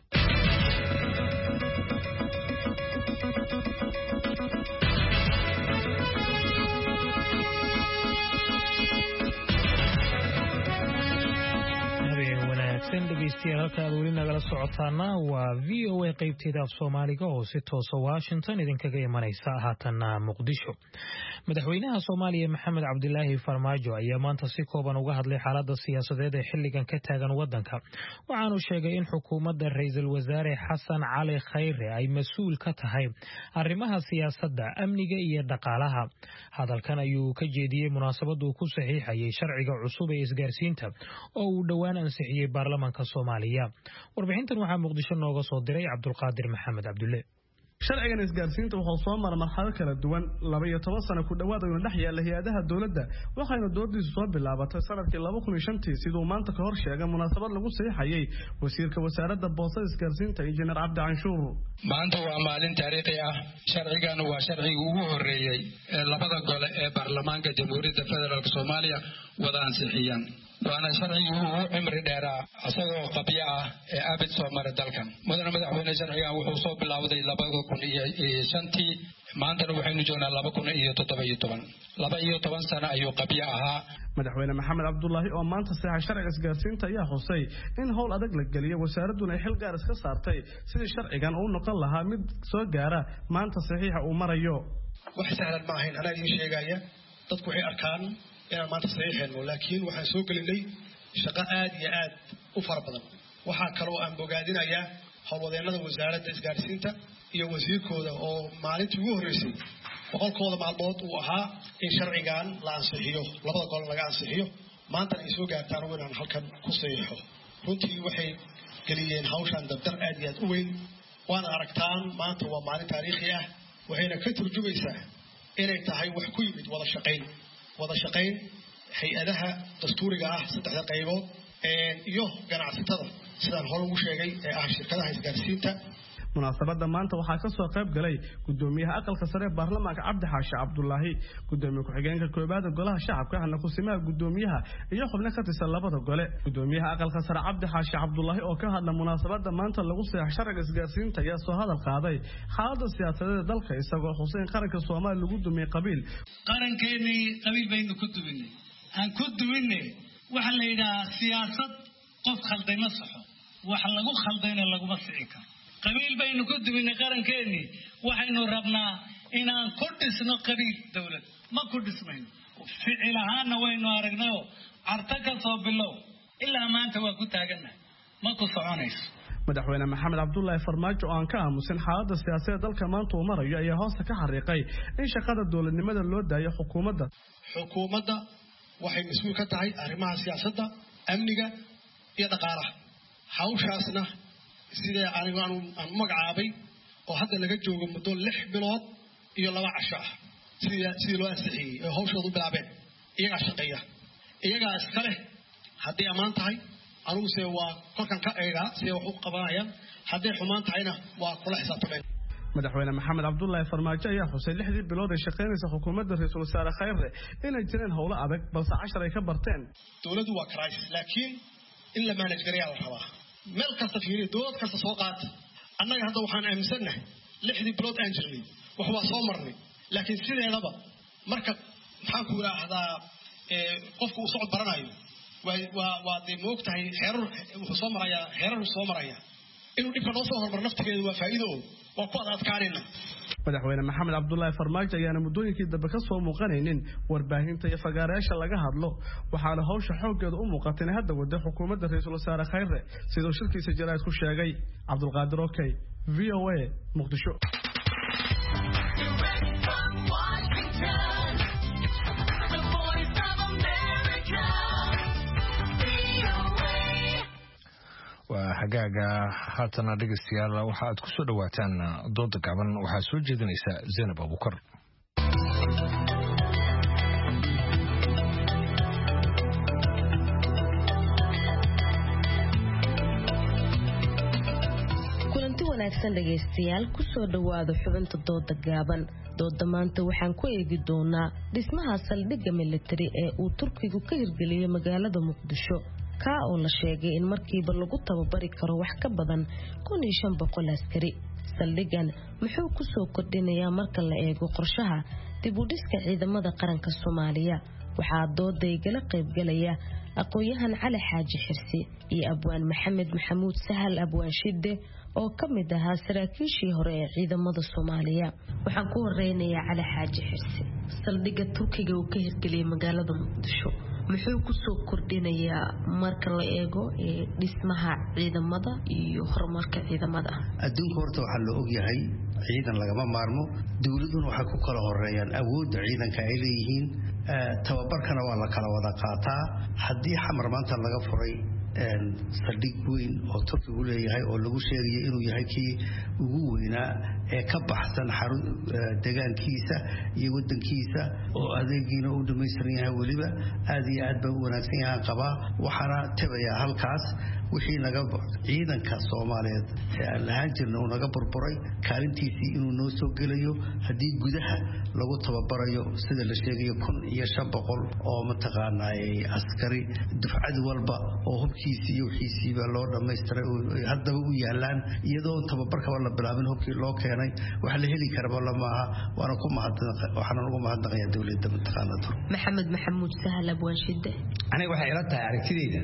dhegeystayaal halka aad weli nagala socotaana waa V O A qaybteeda af Soomaaliga oo si toosa Washington idinkaga imanaysa haatana Muqdisho. madaxweynaha Soomaaliya Maxamed Cabdilaahi Farmaajo ayaa maanta si kooban uga hadlay xaaladda siyaasadeed ee xilligan ka taagan wadanka. waxaanu sheegay in xukuumadda ra'iisul wasaare Xasan Cali Khayre ay mas'uul ka tahay arrimaha siyaasadda, amniga iyo dhaqaalaha. hadalkan ayuu ka jeediyay munaasabad uu ku saxiixayay sharciga cusub ee isgaarsiinta oo uu dhawaan ansixiyay baarlamaanka Soomaaliya. warbixintan waxaa Muqdisho nooga soo diray Cabdulqaadir Maxamed Cabdulle. sharcigan isgaarsiinta wuxuu soo maray marxalado kala duwan laba iyo toban sano ku dhawaad ayuu dhex yaallay hay'adaha dowladda waxayna doodiisu soo bilaabatay sanadkii laba kun iyo shantii sidoo maanta ka hor sheegay munaasabad lagu saxiixayay wasiirka wasaaradda boostada isgaarsiinta injineer Cabdi Canshuur. maanta waa maalin taariikhi ah. sharcigan waa sharcigii ugu horeeyay ee labada gole ee baarlamaanka jamhuuriyadda federaalka Soomaaliya wada ansixiyaan. waana sharcigii ugu cimri dheeraa asagoo qabyo ah ee abid soo maray dalkan. mudane madaxweyne sharcigan wuxuu soo bilowday labada kun iyo shantii maantana waxaynu joognaa laba kun iyo toddoba iyo toban laba iyo toban sano ayuu qabyo ahaa. madaxweyne maxamed cabdulaahi oo maanta saxay sharciga isgaarsiinta ayaa xusay in howl adag la geliyay wasaaraduna ay xil gaar iska saartay sidii sharcigan uu noqon lahaa mid soo gaara maanta saxiixa uu marayo. wax sahlan ma ahayn anaa idiin sheegaya dadku waxay arkaan inaan maanta saxiixayno laakiin waxaan soo gelinay shaqo aad iyo aad u fara badan. waxaa kaloo aan bogaadinayaa howlwadeennada wasaaradda isgaarsiinta iyo wasiirkooda oo maalintii ugu horreysay boqolkooda maalmood uu ahaa in sharcigan la ansixiyo labada gol laga ansixiyo maantana ay soo gaartaan inaan halkan ku saxiixo. runtii waxay geliyeen hawshan dabdar aad iyo aad u weyn waana aragtaan maanta waa maalin taariikhi ah waxayna ka turjumaysaa inay tahay wax ku yimid wada shaqayn wada shaqayn hay-adaha dastuuriga ah saddexda qaybood iyo ganacsatada sidaan hore ugu sheegay ee ah shirkadaha isgaarsiinta. munaasabada maanta waxaa ka soo qayb galay gudoomiyaha aqalka sare ee baarlamaanka Cabdi Xaashi Cabdullaahi, gudoomiye ku-xigeenka koobaad ee golaha shacabka ahna kusimaha gudoomiyaha iyo xubno ka tirsan labada gole. gudoomiyaha aqalka sare Cabdi Xaashi Cabdullaahi oo ka hadla munaasabada maanta lagu saxiixay sharciga isgaarsiinta ayaa soo hadal qaaday xaaladda siyaasadeed ee dalka isagoo xuseen qaranka Soomaaliya lagu dumay qabiil. qarankeeni qabiil baynu ku duminay aan ku duminay waxa la yiraahdaa siyaasad qof khalday ma saxo wax lagu khaldayna laguma sixi karo. qabiil baynu ku duminay qarankeeni waxaynu rabnaa inaan ku dhisno qabiil dawlad ma ku dhismayno ficil ahaana waynu aragnaa carta ka soo bilow ilaa maanta waa ku taaganahay ma ku soconayso. madaxweyne maxamed cabdulaahi farmaajo oo aan ka aamusin xaaladda siyaasadeed dalka maanta uu marayo ayaa hoosta ka xariiqay in shaqada dowladnimada loo daayo xukuumadda. xukuumadda waxay mas'uul ka tahay arrimaha siyaasadda, amniga iyo dhaqaalaha. hawshaasna sidee anigu aan magacaabay oo hadda laga joogo muddo lix bilood iyo laba casho ah sidii sidii loo ansixiyey oo hawshoodu bilaabeen iyagaa shaqeeya iyagaa iska leh haddii ammaan tahay anugu se waa kolkan ka eegaa sidee wax u qabanayaan hadday xumaan tahayna waa kula xisaabtameen madaxweyne maxamed cabdullaahi farmaajo ayaa xusay lixdii bilood ay shaqaynaysa xukuumadda ra-iisul wasaare khayre inay jireen howlo adag balse cashar ay ka barteen dowladdu waa crisis laakiin in la manage gareeyaa la rabaa meel kasta fiiriya dowlad kasta soo qaata annaga hadda waxaan aaminsannahay lixdii bilood aan jirnay wax waa soo marnay laakiin sideedaba marka maxaan ku idhaahdaa qofku uu socod baranayo waa waa dee moog tahay xeerar wuxuu soo marayaa xeerar soo maraya inuu dhibka noo soo hormar naftigeedu waa faa'iido oo waa ku adadkaanayna madaxweyne maxamed cabdullaahi farmaajo ayaana muddooyinkii dambe ka soo muuqanaynin warbaahinta iyo fagaareyaasha laga hadlo waxaana hawsha xooggeeda u muuqata inay hadda wada xukuumadda ra-iisul wasaare khayre siduu shirkiisa jaraa'id ku sheegay cabdulqaadir okey v o a muqdisho waa hagaaga haatana dhegeystayaal waxa aad ku soo dhawaataan dooda gaban waxaa soo jeedinaysa Zainab Abukar kulanti wanaagsan dhegeystayaal ku soo dhawaada xubinta dooda gaban dooda maanta waxaan ku eegi doonaa dhismaha saldhigga military ee uu Turkigu ka hirgeliyay magaalada Muqdisho ka oo la sheegay in markiiba lagu tababari karo wax ka badan kun iyo shan boqol askari saldhigan muxuu ku soo kordhinayaa marka la eego qorshaha dib u dhiska ciidamada qaranka Soomaaliya waxaa dooday gala qayb galaya aqoonyahan Cali Xaaji Xirsi iyo Abwaan Maxamed Maxamuud Sahal Abwaan Shide oo kamid ahaa saraakiishii hore ee ciidamada Soomaaliya waxaan ku horeynayaa Cali Xaaji Xirsi saldhiga Turkiga uu ka hirgeliyay magaalada Muqdisho muxuu ku soo kordhinayaa marka la eego dhismaha ciidamada iyo horumarka ciidamada adduunka horta waxa la og yahay ciidan lagama maarmo dawladuna waxa ku kala horeeyaan awoodda ciidanka ay leeyihiin tababarkana waa la kala wada qaataa haddii xamar maanta laga furay saldhig weyn oo Turkigu leeyahay oo lagu sheegay inuu yahay kii ugu weynaa ee ka baxsan xarun deegaankiisa iyo wadankiisa oo adeegiina uu dhameystiran yahay waliba aad iyo aad baa u wanaagsan yahay qaba waxana tabaya halkaas wixii naga ciidanka Soomaaliyeed ee aan lahaan jirnay oo naga burburay kaalintiisii inuu noo soo gelayo hadii gudaha lagu tababarayo sida la sheegayo kun iyo shan boqol oo mataqaanay askari dufcad walba oo hubkiisii iyo wixiisiiba loo dhameystiray oo hadda u yaalaan iyadoo tababarka la bilaabin hubkii loo keenay wax la heli karo lama waana ku mahadnaq waxaan ugu mahadnaqayaa dawladda mataqaanada Maxamed Maxamuud Sahal Abwaan Shide aniga waxay ila tahay aragtidayda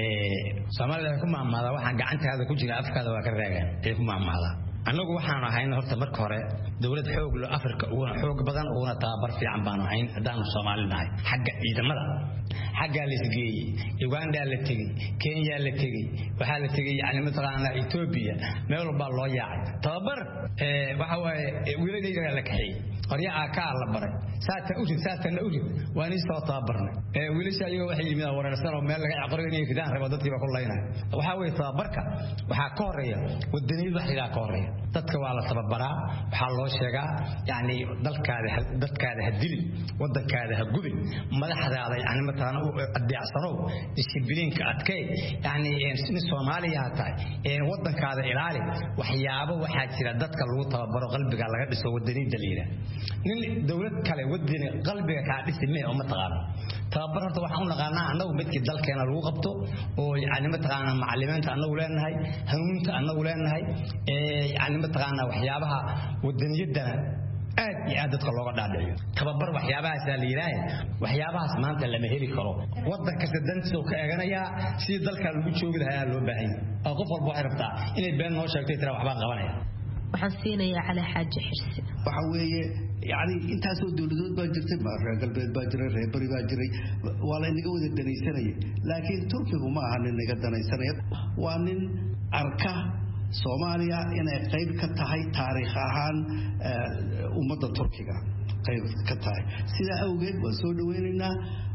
ee Soomaaliya ku maamada waxaan gacantaada ku jira afkaada waa ka reegaan ee ku maamada anagu waxaan ahayn horta marka hore dawlad xoog loo Afrika oo xoog badan oo na tababar fiican baan ahayn hadaan Soomaaliyeed xagga ciidamada xagga la isgeeyay Uganda la tagay Kenya la tagay waxa la tagay yani mataqaana Ethiopia meel walba loo yaacay tababar ee waxa waaye wiiladayda la kaxay qoryaha ka la baray saata u jid saata na u jid waan isoo tababarnay ee wiilasha ayaga waxay yimid wareersan oo meel laga aqoonay fidaan rabo dadkiiba ku leeyahay waxa way tababarka waxa ka horeeya wadaniyada wax ila ka horeeya dadka waa la tababaraa waxa loo sheegaa yani dalkaada dadkaada hadili wadankaada ha gubin madaxdaada yani matana adeecsano discipliinka adkay yani in Soomaaliya tahay ee wadankaada ilaali waxyaabo waxa jira dadka lagu tababaro qalbiga laga dhiso wadaniyada leeyahay nin dawlad kale wadani qalbiga ka dhismay oo mataqaana tababar horta waxaan u naqaanaa anagu midkii dalkeena lagu qabto oo yani mataqaana macallimiinta anagu leenahay hanuunta anagu leenahay ee yani mataqaana waxyaabaha wadaniyada aad iyo aad dadka looga dhaadhiciyo tababar waxyaabahaas la yiraahdo waxyaabahaas maanta lama heli karo wadan kasta dantiisa ka eeganaya si dalka lagu joogi lahaa loo baahan yahay qof walba waxay rabtaa inay been noo sheegtay tira waxba qabanaya waxaan siinayaa Cali Xaaji Xirsi waxa weeye yani intaas oo dawladood baa jirtay ma reer galbeed baa jiray reer bari baa jiray waa la inaga wada danaysanay laakiin Turkigu ma aha nin naga danaysanay waa nin arka Soomaaliya inay qayb ka tahay taariikh ahaan ummadda Turkiga qayb ka tahay sida awgeed waa soo dhaweynaynaa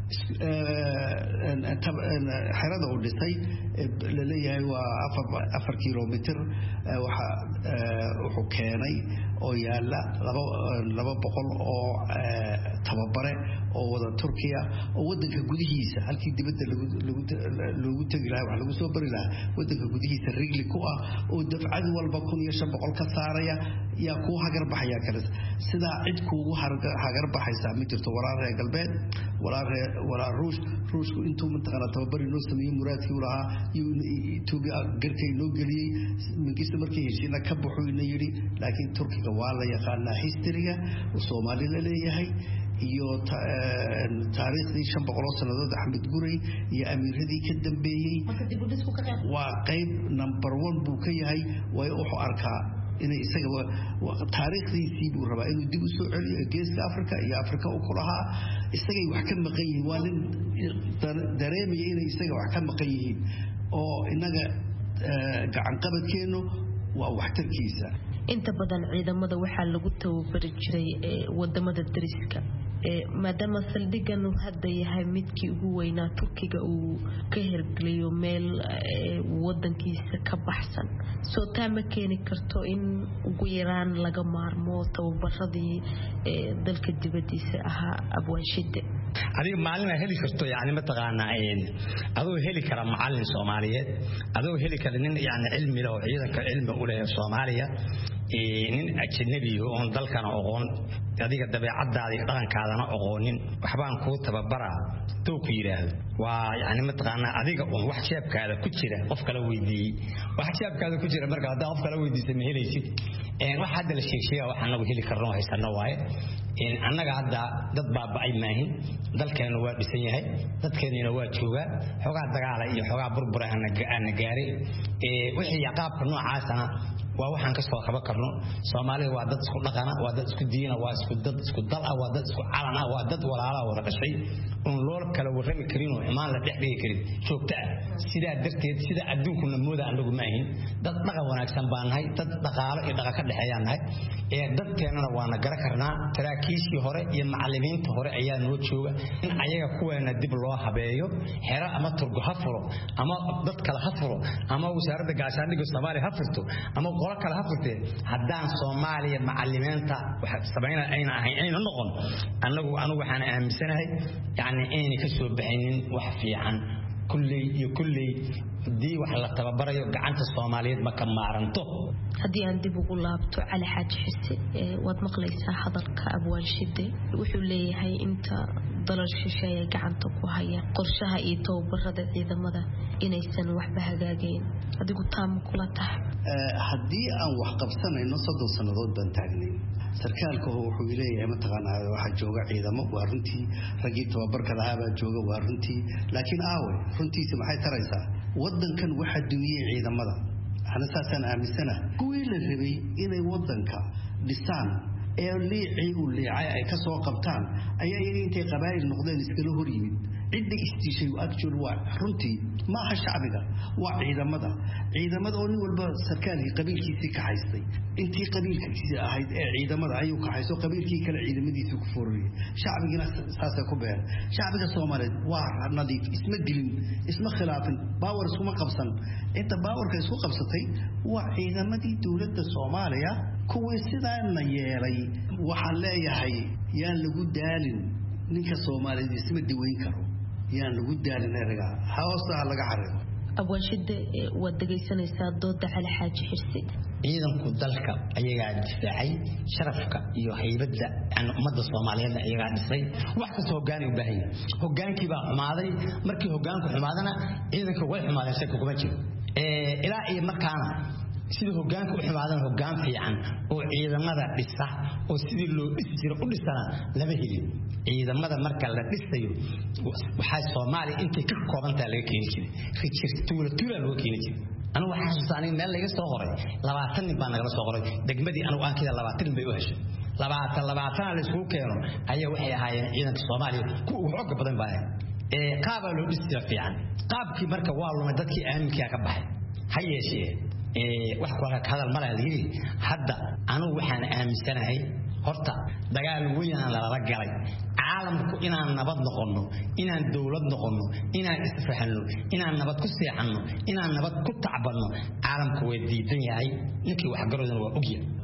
xerada u dhisay la leeyahay waa afar kilomitir waxa wuxuu keenay oo yaala laba laba boqol oo tababare oo wada Turkiya oo wadanka gudihiisa halkii dibadda lagu lagu tagi lahaa wax lagu soo bari lahaa wadanka gudihiisa rigli ku ah oo dafcad walba kun iyo shan boqol ka saaraya yaa ku hagar baxaya kale sida cid kuugu hagar baxaysa ma jirto walaalaha galbeed walaalaha walaal ruush ruushku intuu mintaqana tababari noo sameeyay muraadkii lahaa Ethiopia garkay noo galiyay minkiisa markii heshiina ka buuxayna yiri laakiin Turkiga waa la yaqaanaa historyga oo Soomaaliya leeyahay iyo taariikhdii shan boqol sanadood Axmed Guray iyo amiiradii ka dambeeyay waa qayb number one buu ka yahay way wuxuu arkaa inay isaga taariikhdiisii buu rabaa inuu dib u soo celiyo geeska Afrika iyo Afrika uu ku lahaa isagay wax ka maqan yihiin waa nin dareemaya inay isaga wax ka maqan yihiin oo inaga gacan qabadkeenu waa waxtarkiisa inta badan ciidamada waxaa lagu tababari jiray wadamada dariska maadaama saldhigan uu hadda yahay midkii ugu weynaa Turkiga uu ka hirgeliyo meel wadankiisa ka baxsan soo taama keeni karto in ugu yaraan laga maarmo tababaradii dalka dibadiisa ahaa abwaanshide adiga maalin ay heli karto yaani ma taqaana een adoo heli kara macallin Soomaaliyeed adoo heli kara nin yaani cilmi leh oo ciidanka cilmi u leh Soomaaliya ee nin ajnabi oo dalkana aqoon adiga dabeecadaada iyo dhaqankaadana aqoonin waxbaan ku tababara tuu ku yiraahdo waa yaani ma taqaana adiga oo wax jeebkaada ku jira qof kala weydiiyay wax jeebkaada ku jira marka hadaa qof kala weydiisay ma helaysid een wax hadda la sheegshay waxa anagu heli karno haysana waaye in anaga hadda dad baabay maahin dalkeena waa dhisan yahay dadkeena waa jooga xogaa dagaal iyo xogaa burbur ah aan gaaray ee wixii qaabka noocaasana waa waxaan ka soo qaba karno Soomaaliya waa dad isku dhaqana waa dad isku diina waa isku dad isku dal ah waa dad isku calan ah waa dad walaala wada dhashay oo lool kala warrami karin oo imaan la dhexdhigi karin joogta sida darteed sida adduunku namooda anagu maahin dad dhaqan wanaagsan baan nahay dad dhaqaale iyo dhaqan ka dhaxeeyaan nahay ee dadkeenana waana gara karnaa taraakiishii hore iyo macallimiinta hore ayaa noo jooga in ayaga kuweena dib loo habeeyo xero ama turgo ha furo ama dad kala ha furo ama wasaaradda gaashaandhigga Soomaaliya ha furto ama qolo kala ha furtee haddaan Soomaaliya macallimiinta waxa sameeyna ayna ahayn ayna noqon anagu anagu waxaan aaminsanahay yaani inay ka soo bixinin wax fiican kulli iyo kulli dii wax la tababarayo gacanta Soomaaliyeed ma ka maaranto haddii aan dib ugu laabto Cali Xaaji Xise waad maqlaysaa hadalka abwaanshide wuxuu leeyahay inta dalal shisheeye gacanta ku haya qorshaha iyo tababarada ciidamada inaysan waxba hagaageen adigu taam kula tahay haddii aan wax qabsanayno soddon sanadood baan taagnay sarkaalku wuxuu leeyahay ma taqaanaa waxa jooga ciidamo waa runtii ragii tababarka lahaa baa jooga waa runtii laakiin aawe runtiisa maxay taraysaa wadankan waxa duwiyay ciidamada ana saasan aamisana kuwii la rabay inay wadanka dhisaan ee liicay u liicay ay ka soo qabtaan ayaa iyaga intay qabaayil noqdeen iskala hor yimid cidda istishay actual waa runtii ma aha shacbiga waa ciidamada ciidamada oo nin walba sarkaalkii qabiilkiisii ka haystay intii qabiilkiisii ahayd ee ciidamada ayuu ka haysto qabiilkii kale ciidamadiisii ku fooriyay shacbigina saasay ku beer shacbiga Soomaaliyeed waa nadiif isma dilin isma khilaafin baawar iskuma qabsan inta baawarka isku qabsatay waa ciidamadii dawladda Soomaaliya kuwii sidaana yeelay waxaan leeyahay yaan lagu daalin ninka Soomaaliyeed isma diweyn karo yaan lagu daalin eraga hawsta laga xariiqo abwaanshide wad dhageysanaysaa dooda Cali Xaaji Xise ciidanku dalka ayaga difaacay sharafka iyo haybada aan ummadda Soomaaliyeed ayaga dhisay wax ka soo gaari u baahan hogaankii baa xumaaday markii hogaanku xumaadana ciidanka way xumaadeen shaki kuma jiro ee ilaa iyo markaana sidii hogaanku u xumaadan hogaan fiican oo ciidamada dhisa oo sidii loo dhisi jiray u dhisana lama helin ciidamada marka la dhisayo waxa Soomaaliya intay ka koobantaa laga keenay jiray rijirtuula tuula loo keenay jiray anu waxa xasuusanay meel laga soo qoray labaatan nin baa naga soo qoray degmadii anu aan kida labaatan bay u heshay labaatan labaatan la isku keeno ayaa waxay ahaayeen ciidanka Soomaaliya ku xoog badan baa ee qaab loo dhisi fiican qaabkii marka waa lumay dadkii aaminka ka baxay hayeeshee ee wax kala hadal ma lahayn hadda anu waxaan aaminsanahay horta dagaal weyn aan la galay caalamku inaan nabad noqono inaan dawlad noqono inaan isfahanno inaan nabad ku seexanno inaan nabad ku tacbanno caalamku way diidan yahay ninkii wax garoodana waa ogyahay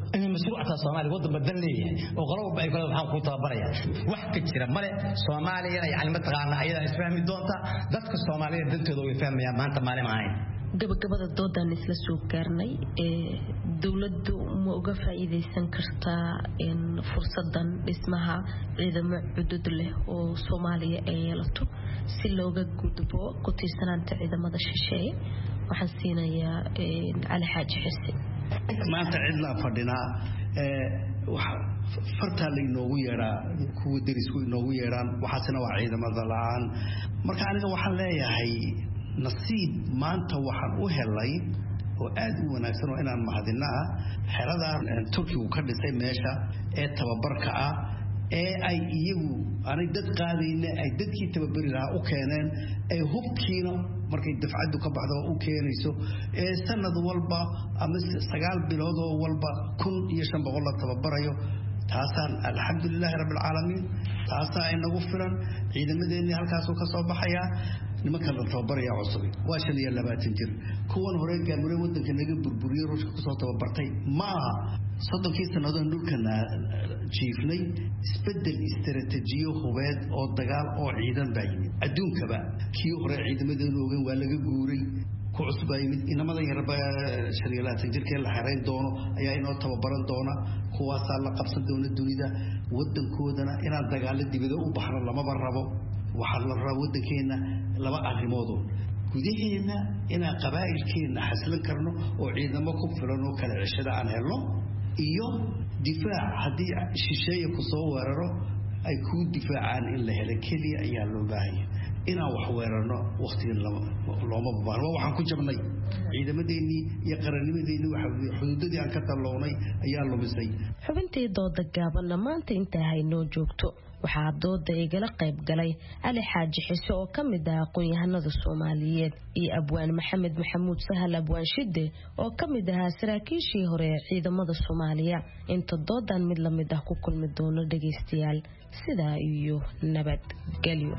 in mashruuca Soomaaliya waddan badan leeyahay oo qalab ay kala waxaan ku tababaraya wax ka jira male Soomaaliya yani ma taqaana ayada isfahmi doonta dadka Soomaaliyeed dantooda way fahmayaan maanta maalin maahayn gabagabada doodan isla soo gaarnay ee dawladdu ma uga faa'iideysan kartaa in fursadan dhismaha ciidamo cudud leh oo Soomaaliya ay yeelato si looga gudbo ku tiirsanaanta ciidamada shisheeye waxaan siinayaa Ali Xaaji Xuseen maanta cidla fadhinaa ee waxa farta la inoogu yeeraa kuwa derisku inoogu yeeraan waxaasina waa ciidamada la'aan marka aniga waxaan leeyahay nasiib maanta waxaan u helay oo aad u wanaagsan oo inaan mahadinaa xerada Turkiga ka dhisay meesha ee tababarka ah ee ay iyagu aanay dad qaadayna ay dadkii tababari lahaa u keeneen ay hubkiina markay dafcadu ka baxdo u keenayso ee sanad walba ama sagaal bilood oo walba kun iyo shan boqol la tababarayo taasaan alxamdulillaah rabbil caalamiin taasa inagu filan ciidamadeennii halkaas ka soo baxaya nimanka la tababaraya cusub waa shan iyo labaatan jir kuwan hore gaamure wadanka naga burburiyo ruushka ku soo tababartay ma soddonkii sanadood dhulkana jiifnay isbedel istiraatiijiyo hubeed oo dagaal oo ciidan baa yimid adduunkaba kii hore ciidamadeenu ogaan waa laga guuray ku cusub ay mid inamada yarba shan iyo labaatan jirkii la xareyn doono ayaa inoo tababaran doona kuwaas la qabsan doona dunida wadankoodana inaan dagaal dibadda u baxno lama rabo waxa la rabo wadankeena laba arrimood gudaheena inaan qabaa'ilkeena xaslan karno oo ciidamo ku filan oo kala cishada aan helno iyo difaac hadii shisheeye ku soo weeraro ay ku difaacaan in la helo kaliya ayaa loo baahan inaan wax weerarno waqtigan looma baahno waxaan ku jabnay ciidamadeennii iyo qarannimadeennii waxa xuduudadii aan ka tallownay ayaa lumisay xubintii dooda gaaban maanta inta haynoo joogto waxaa dooda igala qayb galay Ali Xaaji Xise oo ka mid ah aqoon-yahanada Soomaaliyeed iyo Abwaan Maxamed Maxamuud Sahal Abwaan Shide oo ka mid ah saraakiishii hore ee ciidamada Soomaaliya inta doodan mid la mid ah ku kulmi doono dhageystayaal sidaa iyo nabad galyo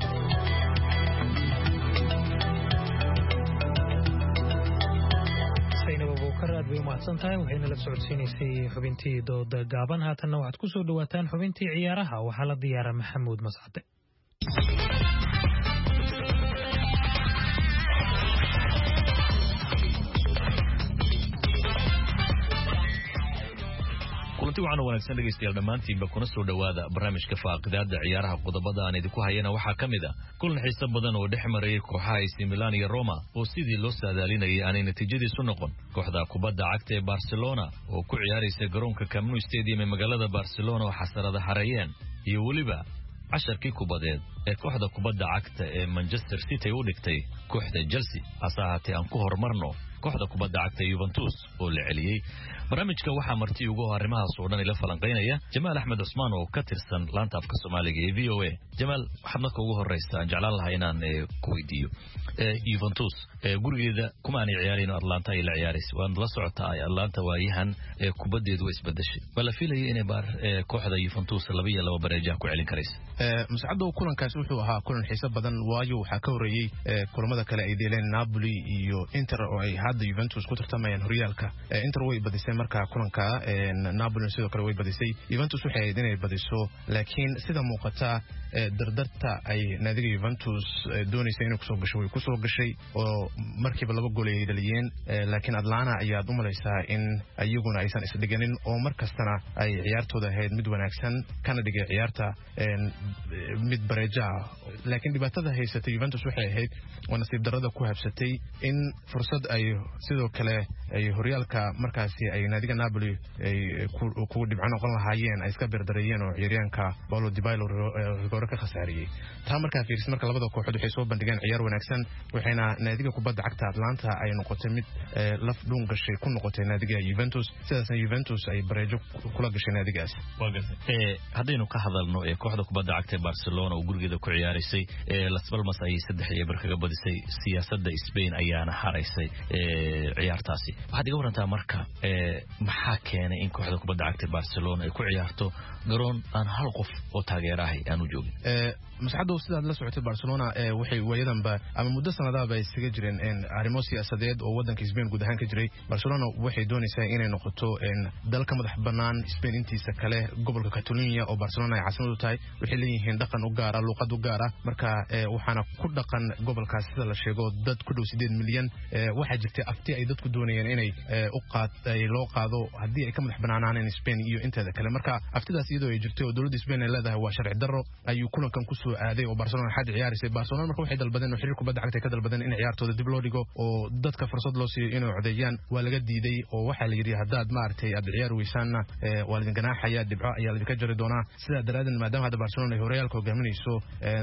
aad bay u mahadsantahay waxayna la socodsiinaysay xubintii dooda gaaban haatanna waxaad ku soo dhawaataan xubintii ciyaaraha waxaa la diyaara Maxamuud Mascade kulanti waxaan wanaagsan dhageystayaal dhammaantiinba kuna soo dhawaada barnaamijka faaqidaada ciyaaraha qodobada aan idinku hayana waxaa ka mid ah kulan xiiso badan oo dhex marayay kooxaha A C Milan iyo Roma oo sidii loo saadaalinayay aanay natiijadiisu noqon kooxda kubadda cagta ee Barcelona oo ku ciyaaraysa garoonka Camp Nou Stadium ee magaalada Barcelona oo xasarada hareeyeen iyo waliba casharkii kubadeed ee kooxda kubadda cagta ee Manchester City u dhigtay kooxda Chelsea asahaatee aan ku horumarno kooxda kubadda cagta Juventus oo la celiyay barnaamijka waxaa marti ugu arrimahaas oo dhan ila falanqeynaya Jamaal Axmed Cusmaan oo ka tirsan laanta afka Soomaaliga ee V O A Jamaal waxaad marka ugu horeysaa jeclaan lahaa inaan ku weydiiyo Juventus gurigeeda kuma aanay ciyaarin Atlanta ay la ciyaarayso waan la socotaa Atlanta waayahan kubadeedu way isbedeshay bal filayay inay baar kooxda Juventus laba iyo laba bareejaha ku celin karayso mas'aado kulankaas wuxuu ahaa kulan xiiso badan waayo waxa ka horeeyay kulamada kale ay deeleen Napoli iyo Inter oo ay hadda Juventus ku tartamayaan horyaalka Inter way badisay marka kulanka Napoli sidoo kale way badisay Juventus waxay ahayd inay badiso laakiin sida muuqata dardarta ay naadiga Juventus doonaysa inay ku soo gasho way ku soo gashay oo markiiba laba gool ay dhaliyeen laakiin Atlanta ayaa u malaysaa in ayaguna aysan isdhiganin oo markastana ay ciyaartooda ahayd mid wanaagsan kana dhigay ciyaarta mid bareeja laakiin dhibaatada haysatay Juventus waxay ahayd oo nasiib darrada ku habsatay in fursad ay sidoo kale ay horyaalka markaasi ay naadiga Napoli ay ku dhibco noqon lahaayeen ay iska birdarayeen oo ciyaaryaanka Paulo Dybala hore ka khasaariyay taa markaa fiiris marka labada kooxood waxay soo bandhigeen ciyaar wanaagsan waxayna naadiga kubadda cagta Atlanta ay noqotay mid laf dhuun gashay ku noqotay naadiga Juventus sidaasna Juventus ay bareejo kula gashay naadigaas ee hadaynu ka hadalno ee kooxda kubadda cagta Barcelona oo gurigeeda ku ciyaaraysay ee Las Palmas ay saddex iyo bar kaga badisay siyaasadda Spain ayaana haraysay ee ciyaartaasi waxaad iga warantaa marka maxaa keenay in kooxda kubadda cagta Barcelona ay ku ciyaarto garoon aan hal qof oo taageerahay aanu joogin masxadu sidaad la socotay Barcelona waxay waayadanba ama muddo sanadaaba ay isaga jireen arrimo siyaasadeed oo wadanka Spain guud ahaan ka jiray Barcelona waxay doonaysaa inay noqoto dalka madax banaan Spain intiisa kale gobolka Catalonia oo Barcelona ay caasimad u tahay waxay leeyihiin dhaqan u gaar ah luqad u gaar ah marka waxaana ku dhaqan gobolkaas sida la sheego dad ku dhow sideed milyan waxa jirtay afti ay dadku doonayeen inay u qaad ay loo qaado hadii ay ka madax banaanaan Spain iyo inteeda kale marka aftidaas iyadoo ay jirtay oo dawladda Spain ay leedahay waa sharci darro ayuu kulankan ku soo aaday oo Barcelona xad ciyaarisay Barcelona marka waxay dalbadeen xiriir kubadda cagta ka dalbadeen in ciyaartooda dib loo dhigo oo dadka fursad loo siiyo inay codeeyaan waa laga diiday oo waxa la yiri hadaad maartay aad ciyaar weysaana waa la ganaaxaya dibco ayaa la ka jari doonaa sida daraadan maadaama hada Barcelona ay horyaalka hogaaminayso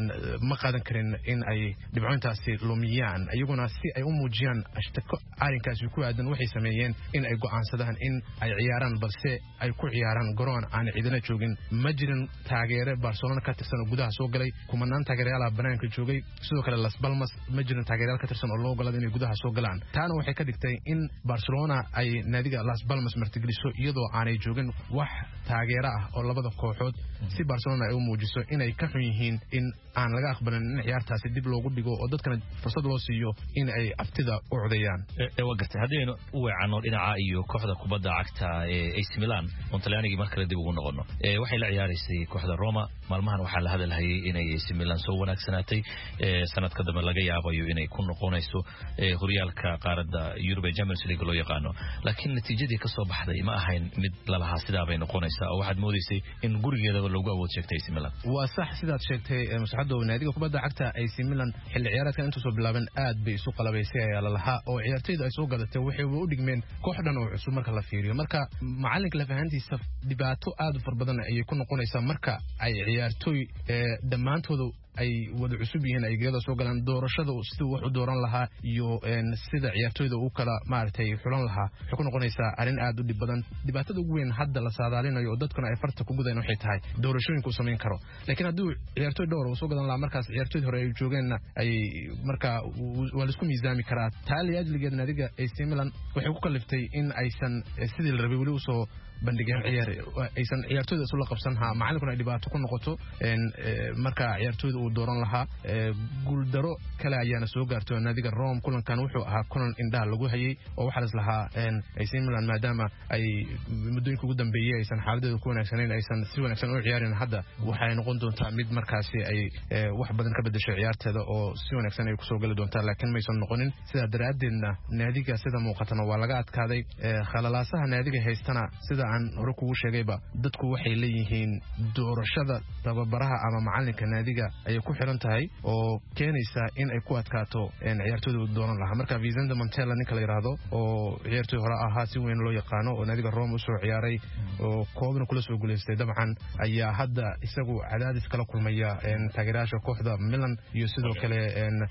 ma qaadan karin in ay dhibcoontaasi lumiyaan ayaguna si ay u muujiyaan ashtako arinkaas ku aadan waxay sameeyeen in ay go'aansadaan in ay ciyaaraan balse ay ku ciyaaraan garoon aan ciidana joogin ma jirin taageere Barcelona ka tirsan oo gudaha soo galay kumanaan taageerayaal banaanka joogay sidoo kale Las Palmas ma jirin taageerayaal ka tirsan oo loo ogolaaday inay gudaha soo galaan taana waxay ka dhigtay in Barcelona ay naadiga Las Palmas martigeliso iyadoo aanay joogin wax taageero ah oo labada kooxood si Barcelona ay u muujiso inay ka xun yihiin in aan laga aqbalin in ciyaartaasi dib loogu dhigo oo dadkana fursad loo siiyo in ay aftida u codeeyaan ee wagartay hadaynu u weecano dhinaca iyo kooxda kubadda cagta ee A C Milan Montellani markale dib ugu noqono ee waxay la ciyaaraysay kooxda Roma maalmahan waxa la hadalhayay inay A C Milan soo wanaagsanaatay ee sanadka dambe laga yaabayo inay ku noqonayso ee horyaalka qaaradda Europe Champions League loo yaqaano laakiin natiijadii ka soo baxday ma ahayn mid lalaha sidaa bay noqonaysaa oo waxaad moodaysay in gurigeeda loogu awood sheegtay A C Milan waa sax sidaad sheegtay masxado naadiga kubadda cagta A C Milan xilli ciyaareedkan inta soo bilaaban aad bay isu qalabaysay ayaa la lahaa oo ciyaartoyda ay soo gadatay waxay u dhigmeen kooxdan oo cusub marka la fiiriyo marka macalinka la fahantiisa dhibaato aad u farbadan ay ku noqonaysaa marka ay ciyaartoy dhamaantooda ay wada cusub yihiin ay geeda soo galaan doorashada sidoo wax u dooran lahaa iyo sida ciyaartoyda uu kala maartay xulan lahaa wuxuu ku noqonaysaa arin aad u dhib badan dhibaatada ugu weyn hadda la saadaalinayo oo dadkuna ay farta ku gudayaan waxay tahay doorashooyinku sameyn karo laakiin haddii ciyaartoy dhowr uu soo gadan lahaa markaas ciyaartoyda hore ay joogeen ay marka waa la isku miisaami karaa taali ajligeed naadiga A C Milan waxay ku kaliftay in aysan sidii la rabay wali u soo bandhigeen ciyaar aysan ciyaartoyda isla qabsanha macallinkuna ay dhibaato ku noqoto in marka ciyaartoyda uu dooran lahaa guul daro kale ayaana soo gaartay naadiga Rome kulankan wuxuu ahaa kulan indhaha lagu hayay oo waxa la islahaa A C Milan maadaama ay muddooyinka ugu dambeeyay aysan xaaladooda ku wanaagsaneyn aysan si wanaagsan u ciyaarin hadda waxay noqon doontaa mid markaasi ay wax badan ka bedeshay ciyaarteeda oo si wanaagsan ay ku soo gali doontaa laakiin ma aysan noqonin sida daraadeedna naadiga sida muuqatana waa laga adkaaday khalalaasaha naadiga haystana sida aan hore kugu sheegayba dadku waxay leeyihiin doorashada tababaraha ama macalinka naadiga ay ku xiran tahay oo keenaysa in ay ku adkaato ciyaartooyda dooran lahaa marka Vicente Montella ninka la yiraahdo oo ciyaartooy hore ahaa si weyn loo yaqaano oo naadiga Rome u soo ciyaaray oo koobna kula soo guuleystay dabcan ayaa hadda isagu cadaadis kala kulmaya taageerayaasha kooxda Milan iyo sidoo kale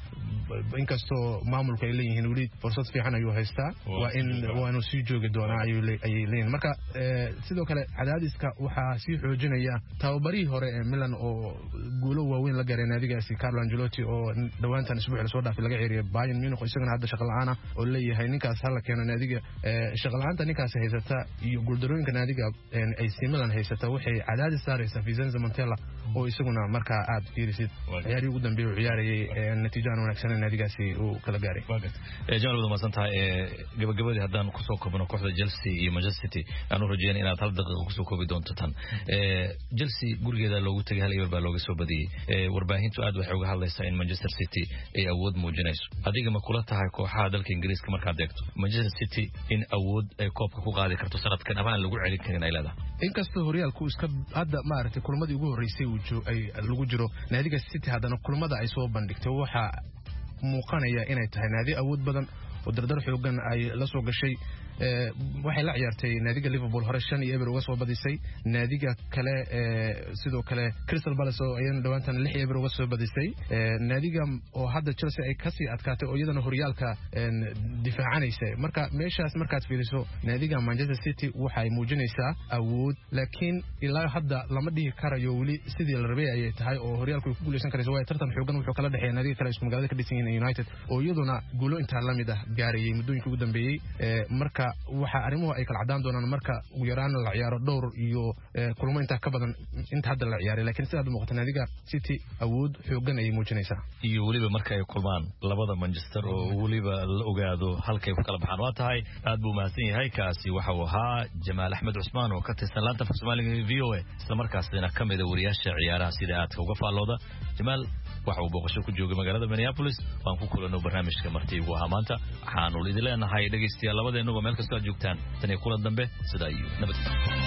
inkastoo maamulka ay leeyihiin wali fursad fiican ayuu haystaa waa in waanu sii joogi doonaa ayuu leeyahay marka sidoo kale cadaadiska waxa si xoojinaya tababarihii hore ee Milan oo guulo waaweyn la gaaray naadigaasi Carlo Ancelotti oo dhawaantan isbuuc la soo dhaafay laga ceeriyay Bayern Munich isagana hadda shaqo la'aan ah oo leeyahay ninkaas hal keeno naadiga shaqo la'aanta ninkaas haysata iyo guuldarooyinka naadiga ay Milan haysata waxay cadaadis saaraysaa Vicente Montella oo isaguna marka aad fiirisid ciyaarihii ugu dambeeyay ciyaarayay natiijada wanaagsan naadigaasi uu kala gaaray jawaab wada maasanta ee gabagabadii haddaan ku soo koobno kooxda Chelsea iyo Manchester City aanu rajeynaa inaad hal daqiiqo ku soo koobi doonto tan ee Chelsea gurigeeda loogu tagay hal iyo baa looga soo badiyay ee warbaahintu aad waxay uga hadlaysaa in Manchester City ay awood muujinayso adiga ma kula tahay kooxaha dalka Ingiriiska markaad eegto Manchester City in awood ay koobka ku qaadi karto sanadkan ama aan lagu celin karin ay leedahay inkastoo horyaalku iska hadda maartay kulmadii ugu horeysay uu ay lagu jiro naadiga City haddana kulmada ay soo bandhigtay waxa muuqanaya inay tahay naadi awood badan oo dardar xoogan ay la soo gashay waxay la ciyaartay naadiga Liverpool hore shan iyo eber uga soo badisay naadiga kale sidoo kale Crystal Palace oo ayaan dhawaantan lix iyo eber uga soo badisay naadiga oo hadda Chelsea ay ka sii adkaatay oo iyadana horyaalka difaacanaysa marka meeshaas markaad fiiriso naadiga Manchester City waxay muujinaysaa awood laakiin ilaa hadda lama dhihi karayo wali sidii la rabay ay tahay oo horyaalku ku guuleysan karayso way tartan xoogan wuxuu kala dhaxeeyay naadiga kale isku magaalada ka dhisan yihiin United oo iyaduna guulo inta la mid ah gaarayay muddooyinkii ugu dambeeyay marka waxa arrimuhu ay kala cadaan doonaan marka ugu yaraan la ciyaaro dhowr iyo kulmo inta ka badan inta hadda la ciyaaray laakiin sida muuqata naadiga City awood xoogan ay muujinaysaa iyo waliba marka ay kulmaan labada Manchester oo waliba la ogaado halkay ku kala baxaan waa tahay aad buu mahadsan yahay kaasi waxa uu ahaa Jamaal Axmed Cusmaan oo ka tirsan laanta Soomaaliga V O A isla markaasina kamid ah wariyaasha ciyaaraha sida aadka uga faalooda Jamaal waxa uu booqasho ku joogay magaalada Minneapolis waan ku kulano barnaamijka martii ugu ahaa maanta waxaanu idin leenahay dhageystayaal labadeenaba meel kasta joogtaan tan iyo kulan dambe sida iyo nabad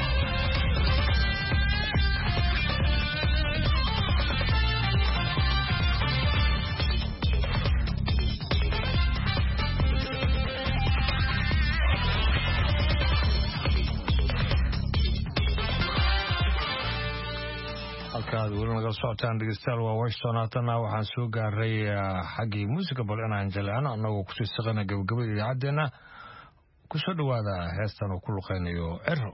halkaad weli naga socotaan dhegeystayaal waa Washington haatana waxaan soo gaaray xaggii muusiga bal inaan jaleecno annagoo kusii saqana gabagabada idaacaddeenna ku soo dhowaada heestan oo ku luqaynayo Ciro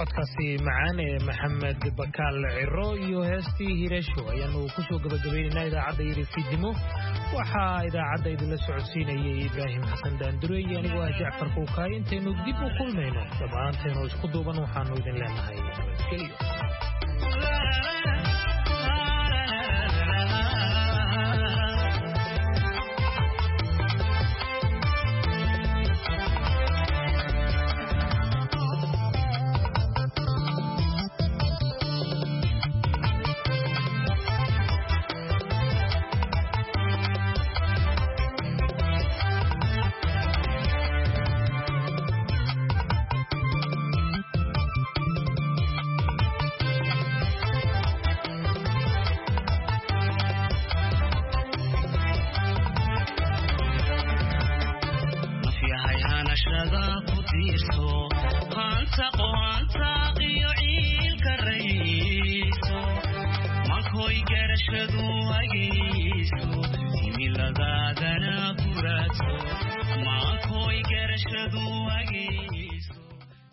codkaasi macaan ee maxamed bakaal ciro iyo heestii hireesho ayaanu ku soo gabagabaynaynaa idaacadda yirifiidnimo waxaa idaacadda idinla socodsiinayay ibraahim xasan daandure iyo anigoo ah jacfar kuukaay intaynu dib u kulmayno dhammaanteenu isku duuban waxaanu idin leenahay nabadgelyo Ma koi gerashadu agi